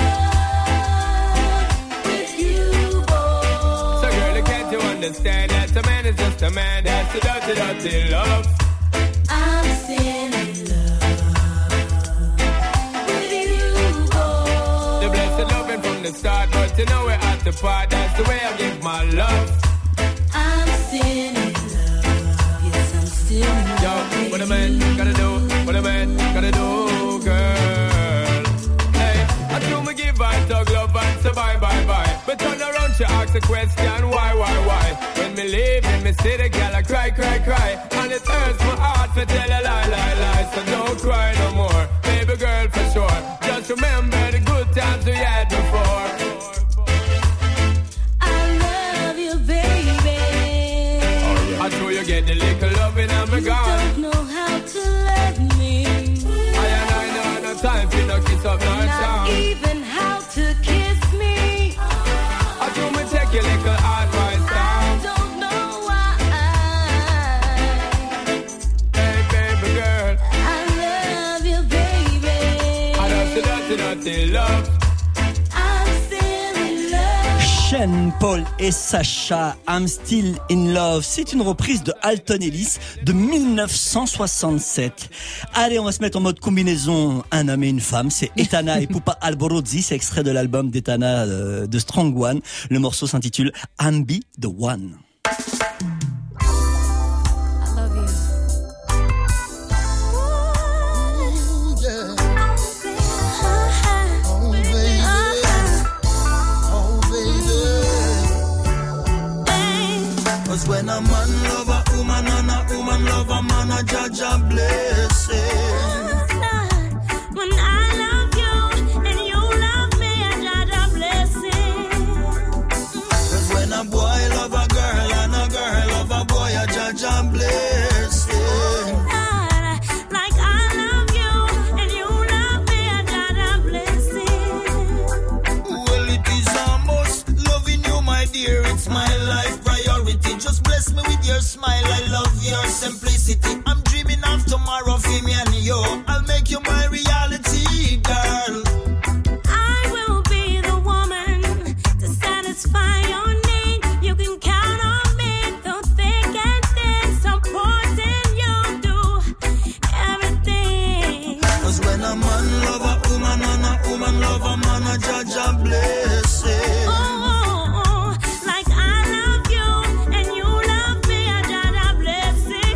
Speaker 10: love with you, boy.
Speaker 9: So girl, can't you understand that a man is just a man? That's a dirty, dirty love.
Speaker 10: I'm still in love with you, boy.
Speaker 9: The blessed loving from the start, but you know we're at the part. That's the way I give my love.
Speaker 10: I'm still in love. Yes, I'm still in love.
Speaker 9: Yo, what a man gotta do, what a man gotta do, girl. Hey, I do me give and talk love and say bye, bye, bye. But turn around, she ask a question, why, why, why? When me leave in me city, girl, I cry, cry, cry. And it hurts my heart to tell a lie, lie, lie. So don't cry no more, baby girl, for sure. Just remember the good times we had before.
Speaker 10: I love you, baby.
Speaker 9: I know you get the little loving and me
Speaker 10: You
Speaker 9: gone.
Speaker 10: don't know how to let me.
Speaker 9: I and I know no time for no kiss up, no
Speaker 10: Not
Speaker 9: charm.
Speaker 10: even how to kiss me.
Speaker 9: I do me take your little advice
Speaker 10: I
Speaker 9: down.
Speaker 10: don't know why.
Speaker 9: Hey, baby girl,
Speaker 10: I love you, baby.
Speaker 9: I love the dirty, dirty love.
Speaker 10: I'm still in love.
Speaker 2: Sean Paul et Sacha, I'm Still in Love. C'est une reprise de Alton Ellis de mille neuf cent soixante-sept. Allez, on va se mettre en mode combinaison un homme et une femme. C'est Etana et Pupa Alborozzi. C'est extrait de l'album d'Etana euh, de Strong One. Le morceau s'intitule I'm Be the One.
Speaker 10: I love you.
Speaker 7: Cause when a man love a woman and a woman love a man, a judge a blessing.
Speaker 10: When I love you and you love me, I judge a blessing.
Speaker 7: Cause when a boy love a girl and a girl love a boy, a judge a blessing.
Speaker 10: Like I love you and you love me, I judge a blessing.
Speaker 7: Well, it is a must. Loving you, my dear, it's my life priority. Just bless me with your smile. I love your simplicity. I'm dreaming of tomorrow for me and you. I'll make you my reality, girl.
Speaker 10: I will be the woman to satisfy your need. You can count on me through thick and thin, supporting you do everything.
Speaker 7: Cause when a man love a woman and a woman love a man, a judge a blessing.
Speaker 10: Oh, like I love you and you love me, I judge a blessing.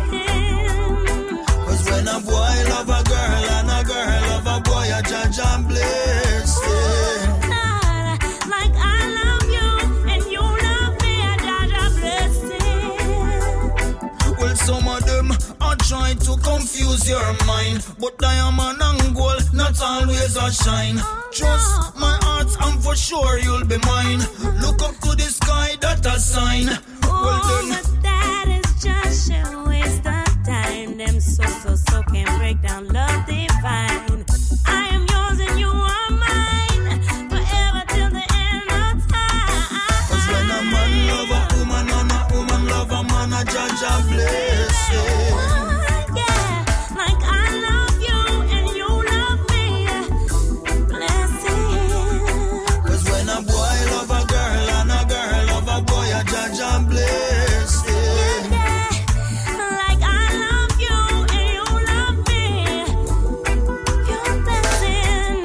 Speaker 7: Cause when a boy love a girl and a girl love a boy, a judge a blessing.
Speaker 10: Like I love you and you love me, I judge a blessing.
Speaker 7: Well, some of them are trying to confuse your mind, but diamond and gold not always a shine. Trust my heart and for sure you'll be mine. Look up to the sky, that a sign. Well
Speaker 10: Oh,
Speaker 7: then,
Speaker 10: but that is just a waste of time. Them so, so, so can break down love divine. I am yours and you are mine, forever till the end of time.
Speaker 7: cause when a man love a woman and a woman love a man, a judge a blessing.
Speaker 10: Oh, yeah, like I love you and you love me, blessing.
Speaker 7: Cause when a boy love a girl and a girl love a boy, a judge a blessing.
Speaker 10: Like I love you and you love me, you're blessing.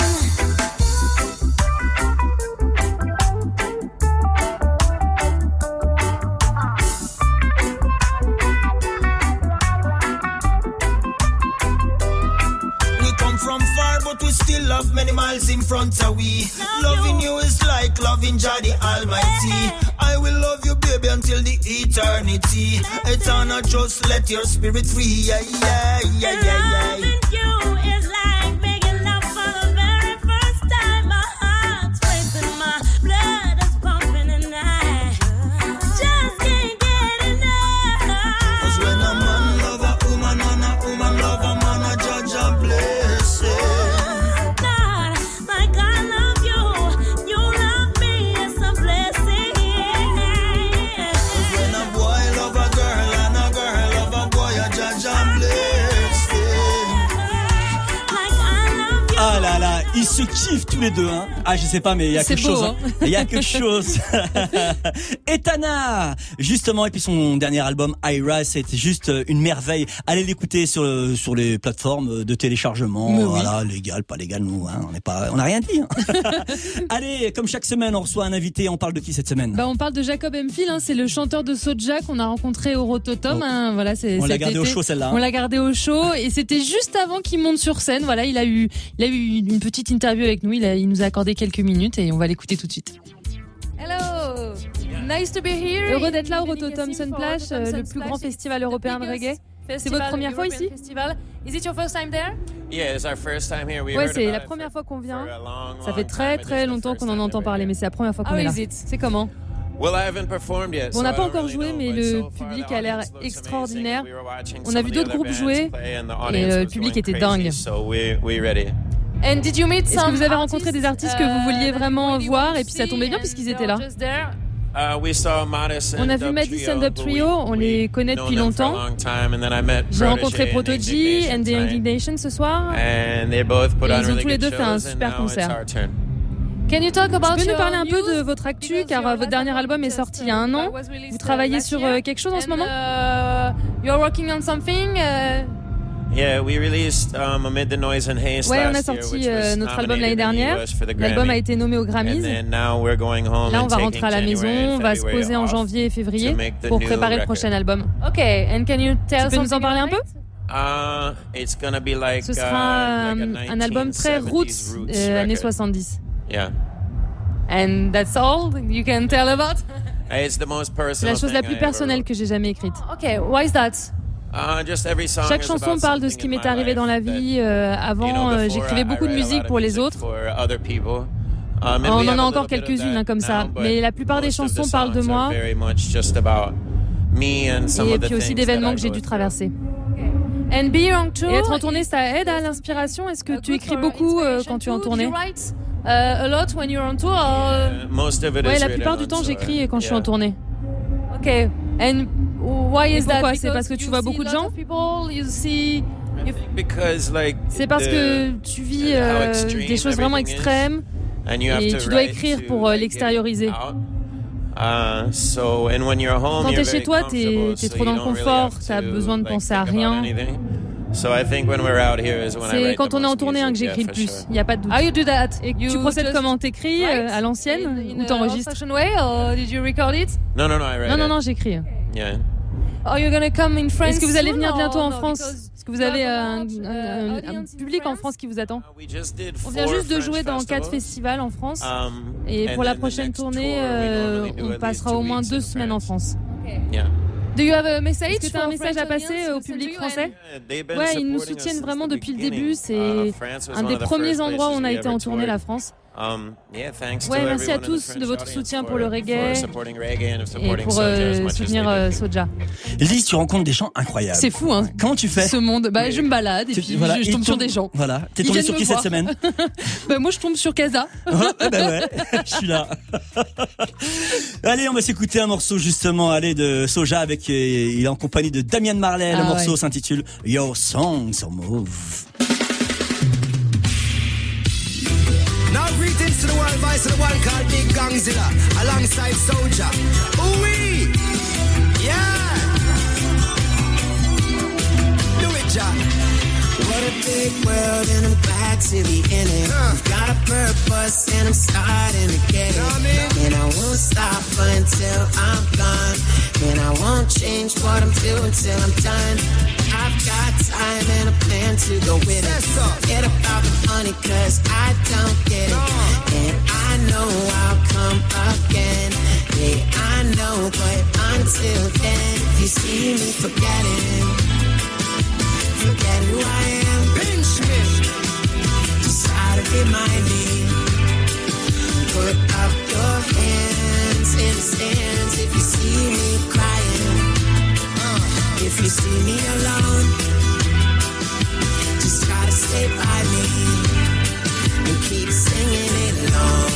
Speaker 7: We come from far, but we still have many miles in front of we. Loving you is like loving Jah the Almighty. I will love you, baby, until the eternity. Eternal, just let your spirit free. Yeah, yeah, yeah, yeah, yeah.
Speaker 10: Loving you is like making love for the very first time. My heart's racing, my blood is pumping, and I just can't get enough.
Speaker 7: Cause when a man love a woman and a woman love a man, a judge a blessing.
Speaker 10: Like I love you, you love
Speaker 2: se kiffent tous les deux, hein. Ah, je sais pas, mais il y a
Speaker 3: C'est
Speaker 2: quelque
Speaker 3: beau,
Speaker 2: chose.
Speaker 3: hein.
Speaker 2: Il y a quelque chose. Etana, justement, et puis son dernier album, Ira, c'est juste une merveille. Allez l'écouter sur sur les plateformes de téléchargement.
Speaker 3: Mais oui.
Speaker 2: Voilà, légal, pas légal, nous, hein. On n'est pas, on n'a rien dit. Hein. Allez, comme chaque semaine, on reçoit un invité. On parle de qui cette semaine?
Speaker 3: Bah, on parle de Jacob Hemphill, hein, c'est le chanteur de Soulja qu'on a rencontré au Rototom.
Speaker 2: Oh.
Speaker 3: Hein, voilà, c'est,
Speaker 2: On l'a
Speaker 3: cet
Speaker 2: gardé au
Speaker 3: été.
Speaker 2: chaud, celle-là.
Speaker 3: On l'a gardé au chaud et c'était juste avant qu'il monte sur scène. Voilà, il a eu, il a eu une petite interview avec nous. Il, a, il nous a accordé quelques minutes et on va l'écouter tout de suite.
Speaker 11: Hello, nice to be here.
Speaker 3: Heureux d'être là au Rototom Sunplash, euh, le plus grand festival européen de reggae. C'est votre première fois ici?
Speaker 11: Festival. Is it your first time there?
Speaker 6: Yeah, it's our first time here. We
Speaker 3: Ouais,
Speaker 6: heard
Speaker 3: c'est
Speaker 6: about
Speaker 3: la
Speaker 6: it
Speaker 3: première
Speaker 6: for-
Speaker 3: fois qu'on vient.
Speaker 6: for a long,
Speaker 3: Ça fait
Speaker 6: long
Speaker 3: très
Speaker 6: time. It
Speaker 3: très
Speaker 6: is the
Speaker 3: longtemps
Speaker 6: first
Speaker 3: qu'on en
Speaker 6: time
Speaker 3: entend
Speaker 6: ever
Speaker 3: parler,
Speaker 6: here.
Speaker 3: mais c'est la première fois qu'on
Speaker 11: How
Speaker 3: est là.
Speaker 11: is it?
Speaker 3: C'est comment?
Speaker 6: Well, I haven't performed yet,
Speaker 3: On
Speaker 6: so
Speaker 3: n'a
Speaker 6: I
Speaker 3: pas
Speaker 6: don't
Speaker 3: encore
Speaker 6: really
Speaker 3: joué,
Speaker 6: know,
Speaker 3: mais
Speaker 6: but
Speaker 3: le
Speaker 6: so far
Speaker 3: public
Speaker 6: the
Speaker 3: a l'air
Speaker 6: audience looks
Speaker 3: extraordinaire.
Speaker 6: amazing. We were watching
Speaker 3: On
Speaker 6: some
Speaker 3: a
Speaker 6: of
Speaker 3: vu
Speaker 6: the
Speaker 3: d'autres
Speaker 6: other
Speaker 3: groupes
Speaker 6: bands
Speaker 3: jouer
Speaker 6: play and the
Speaker 3: et
Speaker 6: audience
Speaker 3: euh, le
Speaker 6: was
Speaker 3: public
Speaker 6: going
Speaker 3: était
Speaker 6: crazy,
Speaker 3: dingue.
Speaker 6: so we- we ready.
Speaker 11: And did you meet
Speaker 3: Est-ce que
Speaker 11: some
Speaker 3: vous avez rencontré des artistes que vous vouliez
Speaker 11: uh,
Speaker 3: vraiment
Speaker 11: that you
Speaker 3: voir
Speaker 11: really
Speaker 3: et puis ça
Speaker 11: want to
Speaker 3: tombait
Speaker 11: see
Speaker 3: bien puisqu'ils
Speaker 11: and
Speaker 3: étaient
Speaker 11: they're
Speaker 3: là?
Speaker 11: just there?
Speaker 6: Uh, we saw Madison
Speaker 3: On a vu
Speaker 6: Dub
Speaker 3: Madison
Speaker 6: Trio,
Speaker 3: Dub
Speaker 6: who
Speaker 3: Trio,
Speaker 6: we-
Speaker 3: on les
Speaker 6: we've
Speaker 3: connaît depuis
Speaker 6: known them for a
Speaker 3: longtemps.
Speaker 6: long time, and then I met
Speaker 3: J'ai rencontré
Speaker 6: Protégé
Speaker 3: Protoji
Speaker 6: and
Speaker 3: and The
Speaker 6: Indignation
Speaker 3: Indignation ce soir.
Speaker 6: And they both put
Speaker 3: Et
Speaker 6: on
Speaker 3: ils ont
Speaker 6: really
Speaker 3: tous les
Speaker 6: good
Speaker 3: deux fait un
Speaker 6: shows, and
Speaker 3: super
Speaker 6: now it's
Speaker 3: concert.
Speaker 6: our turn.
Speaker 11: Can you talk about
Speaker 3: Tu peux nous
Speaker 11: your
Speaker 3: parler un peu de
Speaker 11: news?
Speaker 3: votre actu
Speaker 11: Because
Speaker 3: car
Speaker 11: your
Speaker 3: euh, votre
Speaker 11: last
Speaker 3: dernier album est
Speaker 11: just,
Speaker 3: sorti il
Speaker 11: uh,
Speaker 3: y a un an.
Speaker 11: was released,
Speaker 3: Vous
Speaker 11: uh,
Speaker 3: travaillez
Speaker 11: last
Speaker 3: sur
Speaker 11: year.
Speaker 3: euh, quelque chose en ce
Speaker 11: And,
Speaker 3: moment?
Speaker 11: uh, you're working on something? Uh,
Speaker 6: Yeah, we released um, Amid the Noise and Haste
Speaker 3: Ouais, on a
Speaker 6: last year,
Speaker 3: sorti
Speaker 6: which
Speaker 3: euh,
Speaker 6: was
Speaker 3: notre album
Speaker 6: nominated
Speaker 3: l'année
Speaker 6: in the
Speaker 3: dernière.
Speaker 6: U S for the
Speaker 3: L'album
Speaker 6: Grammy.
Speaker 3: a été nommé aux Grammys.
Speaker 6: And then now we're going home
Speaker 3: Là, on
Speaker 6: and
Speaker 3: va
Speaker 6: taking
Speaker 3: rentrer à la
Speaker 6: January
Speaker 3: maison,
Speaker 6: and
Speaker 3: on va se
Speaker 6: February
Speaker 3: poser en
Speaker 6: off
Speaker 3: janvier et février
Speaker 6: to make the
Speaker 3: pour
Speaker 6: new
Speaker 3: préparer le
Speaker 6: record.
Speaker 3: prochain album.
Speaker 11: okay, and can you tell
Speaker 3: Tu peux nous en
Speaker 11: something
Speaker 3: parler un
Speaker 11: about
Speaker 3: peu?
Speaker 6: Uh, it's gonna be like,
Speaker 3: Ce
Speaker 6: uh,
Speaker 3: sera
Speaker 6: like a
Speaker 3: euh, un album très
Speaker 6: nineteen
Speaker 3: roots,
Speaker 6: seventies
Speaker 3: euh, années
Speaker 6: record.
Speaker 3: soixante-dix.
Speaker 6: Yeah.
Speaker 11: And that's all you can tell about?
Speaker 6: It's the most
Speaker 3: C'est
Speaker 6: personal
Speaker 3: la chose la
Speaker 6: thing
Speaker 3: plus
Speaker 6: I ever
Speaker 3: personnelle
Speaker 6: wrote.
Speaker 3: que j'ai jamais écrite.
Speaker 11: Okay, why is that?
Speaker 6: Uh, just every song
Speaker 3: Chaque
Speaker 6: is
Speaker 3: chanson
Speaker 6: about
Speaker 3: parle de ce
Speaker 6: something
Speaker 3: qui
Speaker 6: in
Speaker 3: m'est
Speaker 6: my
Speaker 3: arrivé dans la
Speaker 6: life
Speaker 3: vie.
Speaker 6: that,
Speaker 3: Euh,
Speaker 6: you
Speaker 3: avant,
Speaker 6: know,
Speaker 3: euh,
Speaker 6: before
Speaker 3: j'écrivais
Speaker 6: I-
Speaker 3: beaucoup
Speaker 6: I
Speaker 3: de
Speaker 6: write a
Speaker 3: musique
Speaker 6: lot
Speaker 3: pour
Speaker 6: of
Speaker 3: les
Speaker 6: music
Speaker 3: autres.
Speaker 6: for other people. Um, and
Speaker 3: On
Speaker 6: we
Speaker 3: en
Speaker 6: have
Speaker 3: a
Speaker 6: a
Speaker 3: encore
Speaker 6: little bit of
Speaker 3: quelques-unes
Speaker 6: that
Speaker 3: hein, comme ça,
Speaker 6: now, but
Speaker 3: mais la plupart des
Speaker 6: most of the
Speaker 3: chansons parlent de
Speaker 6: songs
Speaker 3: moi
Speaker 6: are very much just about me and some
Speaker 3: et
Speaker 6: of the
Speaker 3: puis aussi
Speaker 6: things
Speaker 3: d'événements
Speaker 6: that I
Speaker 3: que j'ai
Speaker 6: go
Speaker 3: dû
Speaker 6: through.
Speaker 3: traverser.
Speaker 11: And being on tour.
Speaker 3: Et être en tournée, ça aide à l'inspiration. Est-ce que tu écris beaucoup euh, quand tu es en tournée?
Speaker 11: Do you write uh, a lot when you're on tour? Or...
Speaker 6: Uh, most of it
Speaker 3: Ouais,
Speaker 6: is
Speaker 3: la
Speaker 6: written
Speaker 3: plupart du
Speaker 6: on
Speaker 3: temps,
Speaker 6: tour.
Speaker 3: j'écris quand je suis
Speaker 6: Yeah.
Speaker 3: en tournée.
Speaker 11: Okay, and why
Speaker 3: Et
Speaker 11: is that?
Speaker 3: pourquoi? C'est
Speaker 11: Because
Speaker 3: parce que tu
Speaker 11: you
Speaker 3: vois
Speaker 11: see
Speaker 3: beaucoup de
Speaker 11: lots
Speaker 3: gens?
Speaker 11: of people, you see.
Speaker 6: I think because, like,
Speaker 3: C'est parce
Speaker 6: the-
Speaker 3: que tu vis
Speaker 6: how
Speaker 3: euh,
Speaker 6: extreme
Speaker 3: des choses vraiment
Speaker 6: everything is,
Speaker 3: extrêmes
Speaker 6: and you have
Speaker 3: et
Speaker 6: to
Speaker 3: tu dois
Speaker 6: write
Speaker 3: écrire
Speaker 6: to,
Speaker 3: pour euh,
Speaker 6: like, get it
Speaker 3: l'extérioriser.
Speaker 6: out. Uh, so, and when you're home,
Speaker 3: Quand
Speaker 6: you're
Speaker 3: t'es
Speaker 6: very
Speaker 3: chez toi, t'es
Speaker 6: comfortable,
Speaker 3: t'es
Speaker 6: so
Speaker 3: trop
Speaker 6: you
Speaker 3: dans le
Speaker 6: don't really
Speaker 3: confort,
Speaker 6: have
Speaker 3: t'as
Speaker 6: to,
Speaker 3: besoin de
Speaker 6: like,
Speaker 3: penser à
Speaker 6: think about
Speaker 3: rien.
Speaker 6: anything. So I think when we're out here is when I
Speaker 3: C'est
Speaker 6: write
Speaker 3: quand
Speaker 6: the
Speaker 3: on est en
Speaker 6: most
Speaker 3: tournée hein, que
Speaker 6: music,
Speaker 3: j'écris
Speaker 6: yeah,
Speaker 3: le
Speaker 6: for
Speaker 3: plus.
Speaker 6: sure.
Speaker 3: Il n'y a pas de doute.
Speaker 11: How you do that?
Speaker 3: Et
Speaker 11: You
Speaker 3: tu procèdes
Speaker 11: just
Speaker 3: comment? T'écris euh,
Speaker 11: write
Speaker 3: à l'ancienne
Speaker 11: in- in
Speaker 3: ou
Speaker 11: a
Speaker 3: t'enregistres?
Speaker 11: old-fashioned way, or did you record it?
Speaker 6: No, no, no, I write
Speaker 3: Non, non,
Speaker 6: it.
Speaker 3: non, j'écris.
Speaker 6: Yeah.
Speaker 11: Are you gonna come in France?
Speaker 3: Est-ce que vous allez
Speaker 11: soon,
Speaker 3: venir
Speaker 11: or
Speaker 3: bientôt en
Speaker 11: no?
Speaker 3: France?
Speaker 11: Because
Speaker 3: Est-ce que vous
Speaker 11: you
Speaker 3: avez
Speaker 11: have a
Speaker 3: un,
Speaker 11: lot,
Speaker 3: un-
Speaker 11: uh,
Speaker 3: un- un
Speaker 11: audience in
Speaker 3: public en
Speaker 11: France?
Speaker 3: France qui vous attend?
Speaker 6: We just did
Speaker 3: On vient
Speaker 6: four
Speaker 3: juste de
Speaker 6: French
Speaker 3: jouer dans quatre
Speaker 6: festivals.
Speaker 3: festivals en France.
Speaker 6: Um,
Speaker 3: Et
Speaker 6: and
Speaker 3: pour la
Speaker 6: then the
Speaker 3: prochaine
Speaker 6: next
Speaker 3: tournée,
Speaker 6: tour, we
Speaker 3: euh,
Speaker 6: normally do at
Speaker 3: on
Speaker 6: least
Speaker 3: passera
Speaker 6: two
Speaker 3: au moins
Speaker 6: weeks
Speaker 3: deux
Speaker 6: in
Speaker 3: semaines en
Speaker 6: France.
Speaker 3: France.
Speaker 6: Yeah.
Speaker 11: Do you have a message
Speaker 3: Est-ce que tu as un
Speaker 11: for
Speaker 3: message à
Speaker 11: French
Speaker 3: passer
Speaker 11: audience
Speaker 3: au
Speaker 11: to
Speaker 3: public
Speaker 11: you
Speaker 3: français?
Speaker 11: and-
Speaker 6: They've been
Speaker 3: Ouais, ils nous
Speaker 6: supporting us
Speaker 3: soutiennent
Speaker 6: since
Speaker 3: vraiment
Speaker 6: the
Speaker 3: depuis le
Speaker 6: beginning.
Speaker 3: début. C'est
Speaker 6: Uh, France was
Speaker 3: un
Speaker 6: one
Speaker 3: des
Speaker 6: of the
Speaker 3: premiers
Speaker 6: first
Speaker 3: endroits où on a
Speaker 6: places
Speaker 3: été
Speaker 6: we
Speaker 3: en
Speaker 6: ever
Speaker 3: tournée, la
Speaker 6: toured.
Speaker 3: France.
Speaker 6: Um, yeah, thanks
Speaker 3: Ouais,
Speaker 6: to
Speaker 3: merci à
Speaker 6: everyone in the
Speaker 3: tous
Speaker 6: French
Speaker 3: de votre
Speaker 6: audience
Speaker 3: soutien
Speaker 6: for-
Speaker 3: pour le reggae
Speaker 6: for supporting reggae and
Speaker 3: et
Speaker 6: supporting
Speaker 3: pour
Speaker 6: Soulja as
Speaker 3: euh,
Speaker 6: much as
Speaker 3: soutenir
Speaker 6: they
Speaker 3: euh,
Speaker 6: do.
Speaker 3: Soulja.
Speaker 2: Lise, tu rencontres des gens incroyables.
Speaker 3: C'est fou, hein.
Speaker 2: Comment tu fais?
Speaker 3: Ce monde, bah je me balade et
Speaker 2: Tu-
Speaker 3: puis
Speaker 2: voilà,
Speaker 3: je, je
Speaker 2: ils
Speaker 3: tombe sur
Speaker 2: tombent-
Speaker 3: des gens.
Speaker 2: Voilà. T'es
Speaker 3: Ils
Speaker 2: tombé
Speaker 3: viennent
Speaker 2: sur
Speaker 3: me
Speaker 2: qui cette
Speaker 3: voir.
Speaker 2: semaine?
Speaker 3: Bah moi je tombe sur Casa.
Speaker 2: Ouais, bah ouais, je suis là. Allez, on va s'écouter un morceau justement, allez, de Soulja avec, euh, il est en compagnie de Damian Marley.
Speaker 3: Ah
Speaker 2: le morceau
Speaker 3: ouais.
Speaker 2: s'intitule Your Song sur Move.
Speaker 5: Now greetings to the world voice of the one called Big Gangzilla alongside Soulja. Ooh-wee! Yeah! Do it, Jah.
Speaker 12: What a big world and I'm glad to be in it.
Speaker 5: Uh.
Speaker 12: We've got a purpose and I'm starting to get
Speaker 5: Know
Speaker 12: it.
Speaker 5: what I mean?
Speaker 12: And I won't stop until I'm gone. And I won't change what I'm doing till I'm done. I've got time and a plan to go with it.
Speaker 5: Yes, sir.
Speaker 12: Forget about the money cause I don't get it.
Speaker 5: No.
Speaker 12: And I know I'll come again. Yeah, I know, but until then, if you see me forgetting, forget who I am.
Speaker 5: Pinch me.
Speaker 12: Just try to remind me. Put up your hands in the stands if you see me crying.
Speaker 5: Uh.
Speaker 12: If you see me alone, just try to stay by me and keep singing it along.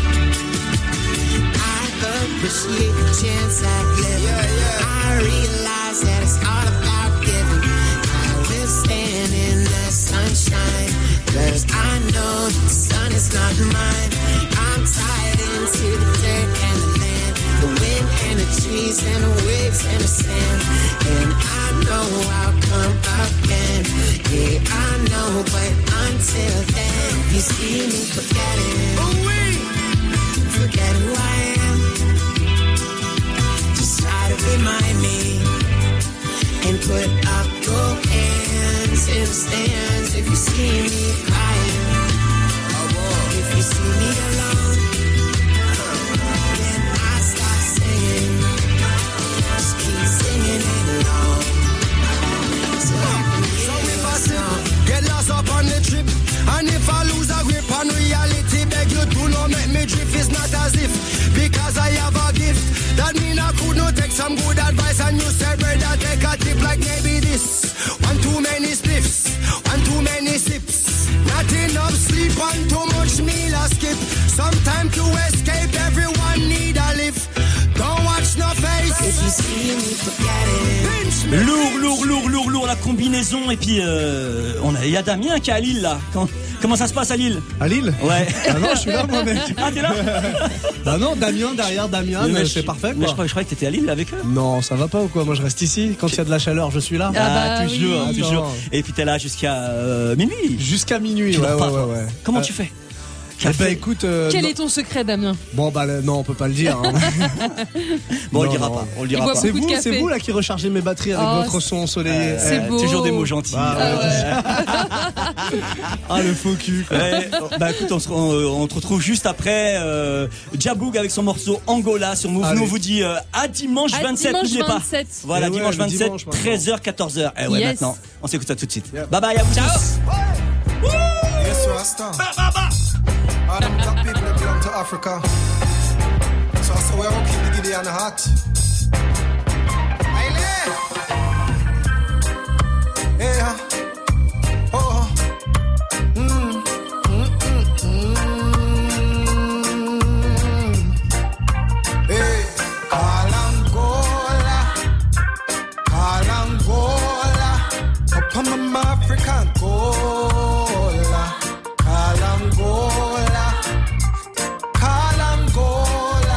Speaker 12: I appreciate the chance I've given.
Speaker 5: Yeah, yeah.
Speaker 12: I realize that it's all about giving. I will stand in the sunshine. Cause I know the sun is not mine. I'm tied into the dirt and the land, the wind and the trees and the waves and the sand. And I know I'll come again. Yeah, I know, but until then, if you see me, forget it. Forget who I am. Just try to remind me and put up your hands in the stands if you see me crying. If you see me alone, then I start singing. Just keep singing it along. So I can hear your song.
Speaker 5: Get lost up on the trip. And if I lose a grip on reality, beg you to not make me drift. It's not as if, because I have a gift, that mean I could not take some good advice. And you said, brother, take a tip like maybe this. One too many spliffs, one too many sips. Not enough sleep and too much meal I skip. Sometime to escape, everyone need a lift. Don't watch no face.
Speaker 12: If you see me, forget it.
Speaker 2: Lourd, lourd, lourd, lourd, lourd, la combinaison. Et puis, euh, on a, il y a Damien qui est à Lille, là. Quand, comment ça se passe à Lille?
Speaker 13: À Lille?
Speaker 2: Ouais.
Speaker 13: Ah non, je suis là, moi, mec.
Speaker 2: Ah, t'es là?
Speaker 13: Bah non, Damien derrière Damien, mais c'est parfait, quoi.
Speaker 2: Mais je croyais, je croyais que t'étais à Lille avec eux.
Speaker 13: Non, ça va pas ou quoi? Moi, je reste ici. Quand il y a de la chaleur, je suis là.
Speaker 2: Ah,
Speaker 3: bah
Speaker 2: toujours,
Speaker 13: oui.
Speaker 2: toujours.
Speaker 13: Attends.
Speaker 2: Et puis t'es là jusqu'à euh, minuit.
Speaker 13: Jusqu'à minuit,
Speaker 2: Tu
Speaker 13: ouais,
Speaker 2: dors
Speaker 13: ouais,
Speaker 2: pas,
Speaker 13: ouais,
Speaker 2: toi.
Speaker 13: ouais.
Speaker 2: Comment
Speaker 13: Euh,
Speaker 2: tu fais?
Speaker 13: Eh ben, écoute. euh,
Speaker 3: Quel
Speaker 13: non-
Speaker 3: est ton secret, Damien?
Speaker 13: Bon, bah, le- non, on peut pas le dire. Hein.
Speaker 2: Bon, on le
Speaker 13: Non,
Speaker 2: dira
Speaker 13: non.
Speaker 2: pas. On le
Speaker 3: Il
Speaker 2: dira
Speaker 3: boit
Speaker 2: pas.
Speaker 13: C'est
Speaker 3: beaucoup de
Speaker 13: vous,
Speaker 3: café.
Speaker 13: c'est vous là qui rechargez mes batteries avec
Speaker 3: Oh,
Speaker 13: votre son ensoleillé.
Speaker 3: C'est
Speaker 2: Euh,
Speaker 3: beau.
Speaker 2: Toujours des mots gentils.
Speaker 13: Ah,
Speaker 2: Euh,
Speaker 13: Ah, le faux cul, quoi.
Speaker 2: ouais, bah écoute, on se, on, on te retrouve juste après euh, Jaboug avec son morceau Angola sur Move.
Speaker 13: Allez.
Speaker 2: Nous on vous dit euh, à dimanche
Speaker 3: À
Speaker 2: vingt-sept,
Speaker 3: dimanche
Speaker 2: n'oubliez pas.
Speaker 3: vingt-sept.
Speaker 2: Voilà,
Speaker 13: Et ouais,
Speaker 2: dimanche
Speaker 13: le
Speaker 2: vingt-sept,
Speaker 13: dimanche, maintenant.
Speaker 2: treize heures, quatorze heures. Eh ouais,
Speaker 3: Yes.
Speaker 2: maintenant, on s'écoute ça tout de suite.
Speaker 13: Yeah.
Speaker 2: Bye bye à vous tous.
Speaker 5: Yes, Rasta. All them black people that belong to Africa. So I say, we're gonna keep the giddy and the hot. Hey, yeah. Oh. Mm. Mm, mm, mm. Hey. Kalangola. Kalangola. Up on my African Gola. Kalangola. Kalangola.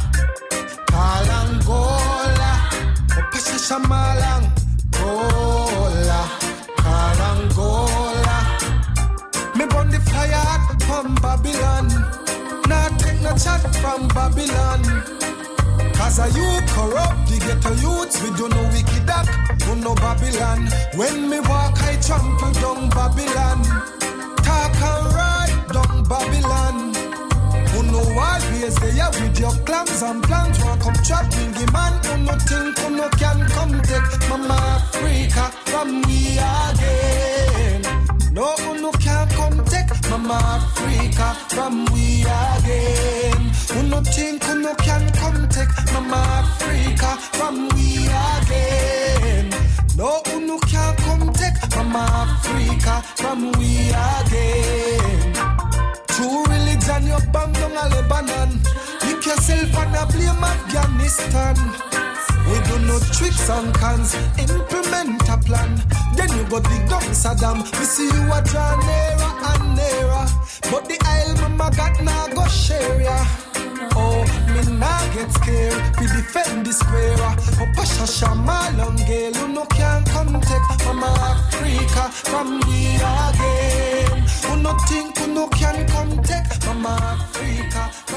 Speaker 5: Kalangola. Opasha Shamalang. Gola. Kalangola. Me burn the fire from Babylon. Nah take no chat from Babylon. Cause a you corrupt, the ghetto youths, we do no wicked act, we no Babylon. When me walk, I trample down Babylon. Talk and ride down Babylon. Who know always they are with your clams and plans. Want come trap me, man, who no think, who no can come take Mama Africa from me again. No, who no can come take Mama Africa from we again. Who no think, who no can come take Mama Africa from we again. No, who no can come take Mama Africa from we again. True religion, you bang down a Lebanon. Pick yourself and a blame Afghanistan. We do no tricks and cons, implement a plan. Then you go dig down Saddam. We see you a draw nearer and nearer. But the Isle mama got now go share ya. Oh, me nah get scared. We defend the square. Oh, Pasha Shamalong girl, you no can come take Mama Africa from me again. Who no think, who no can come take Mama Africa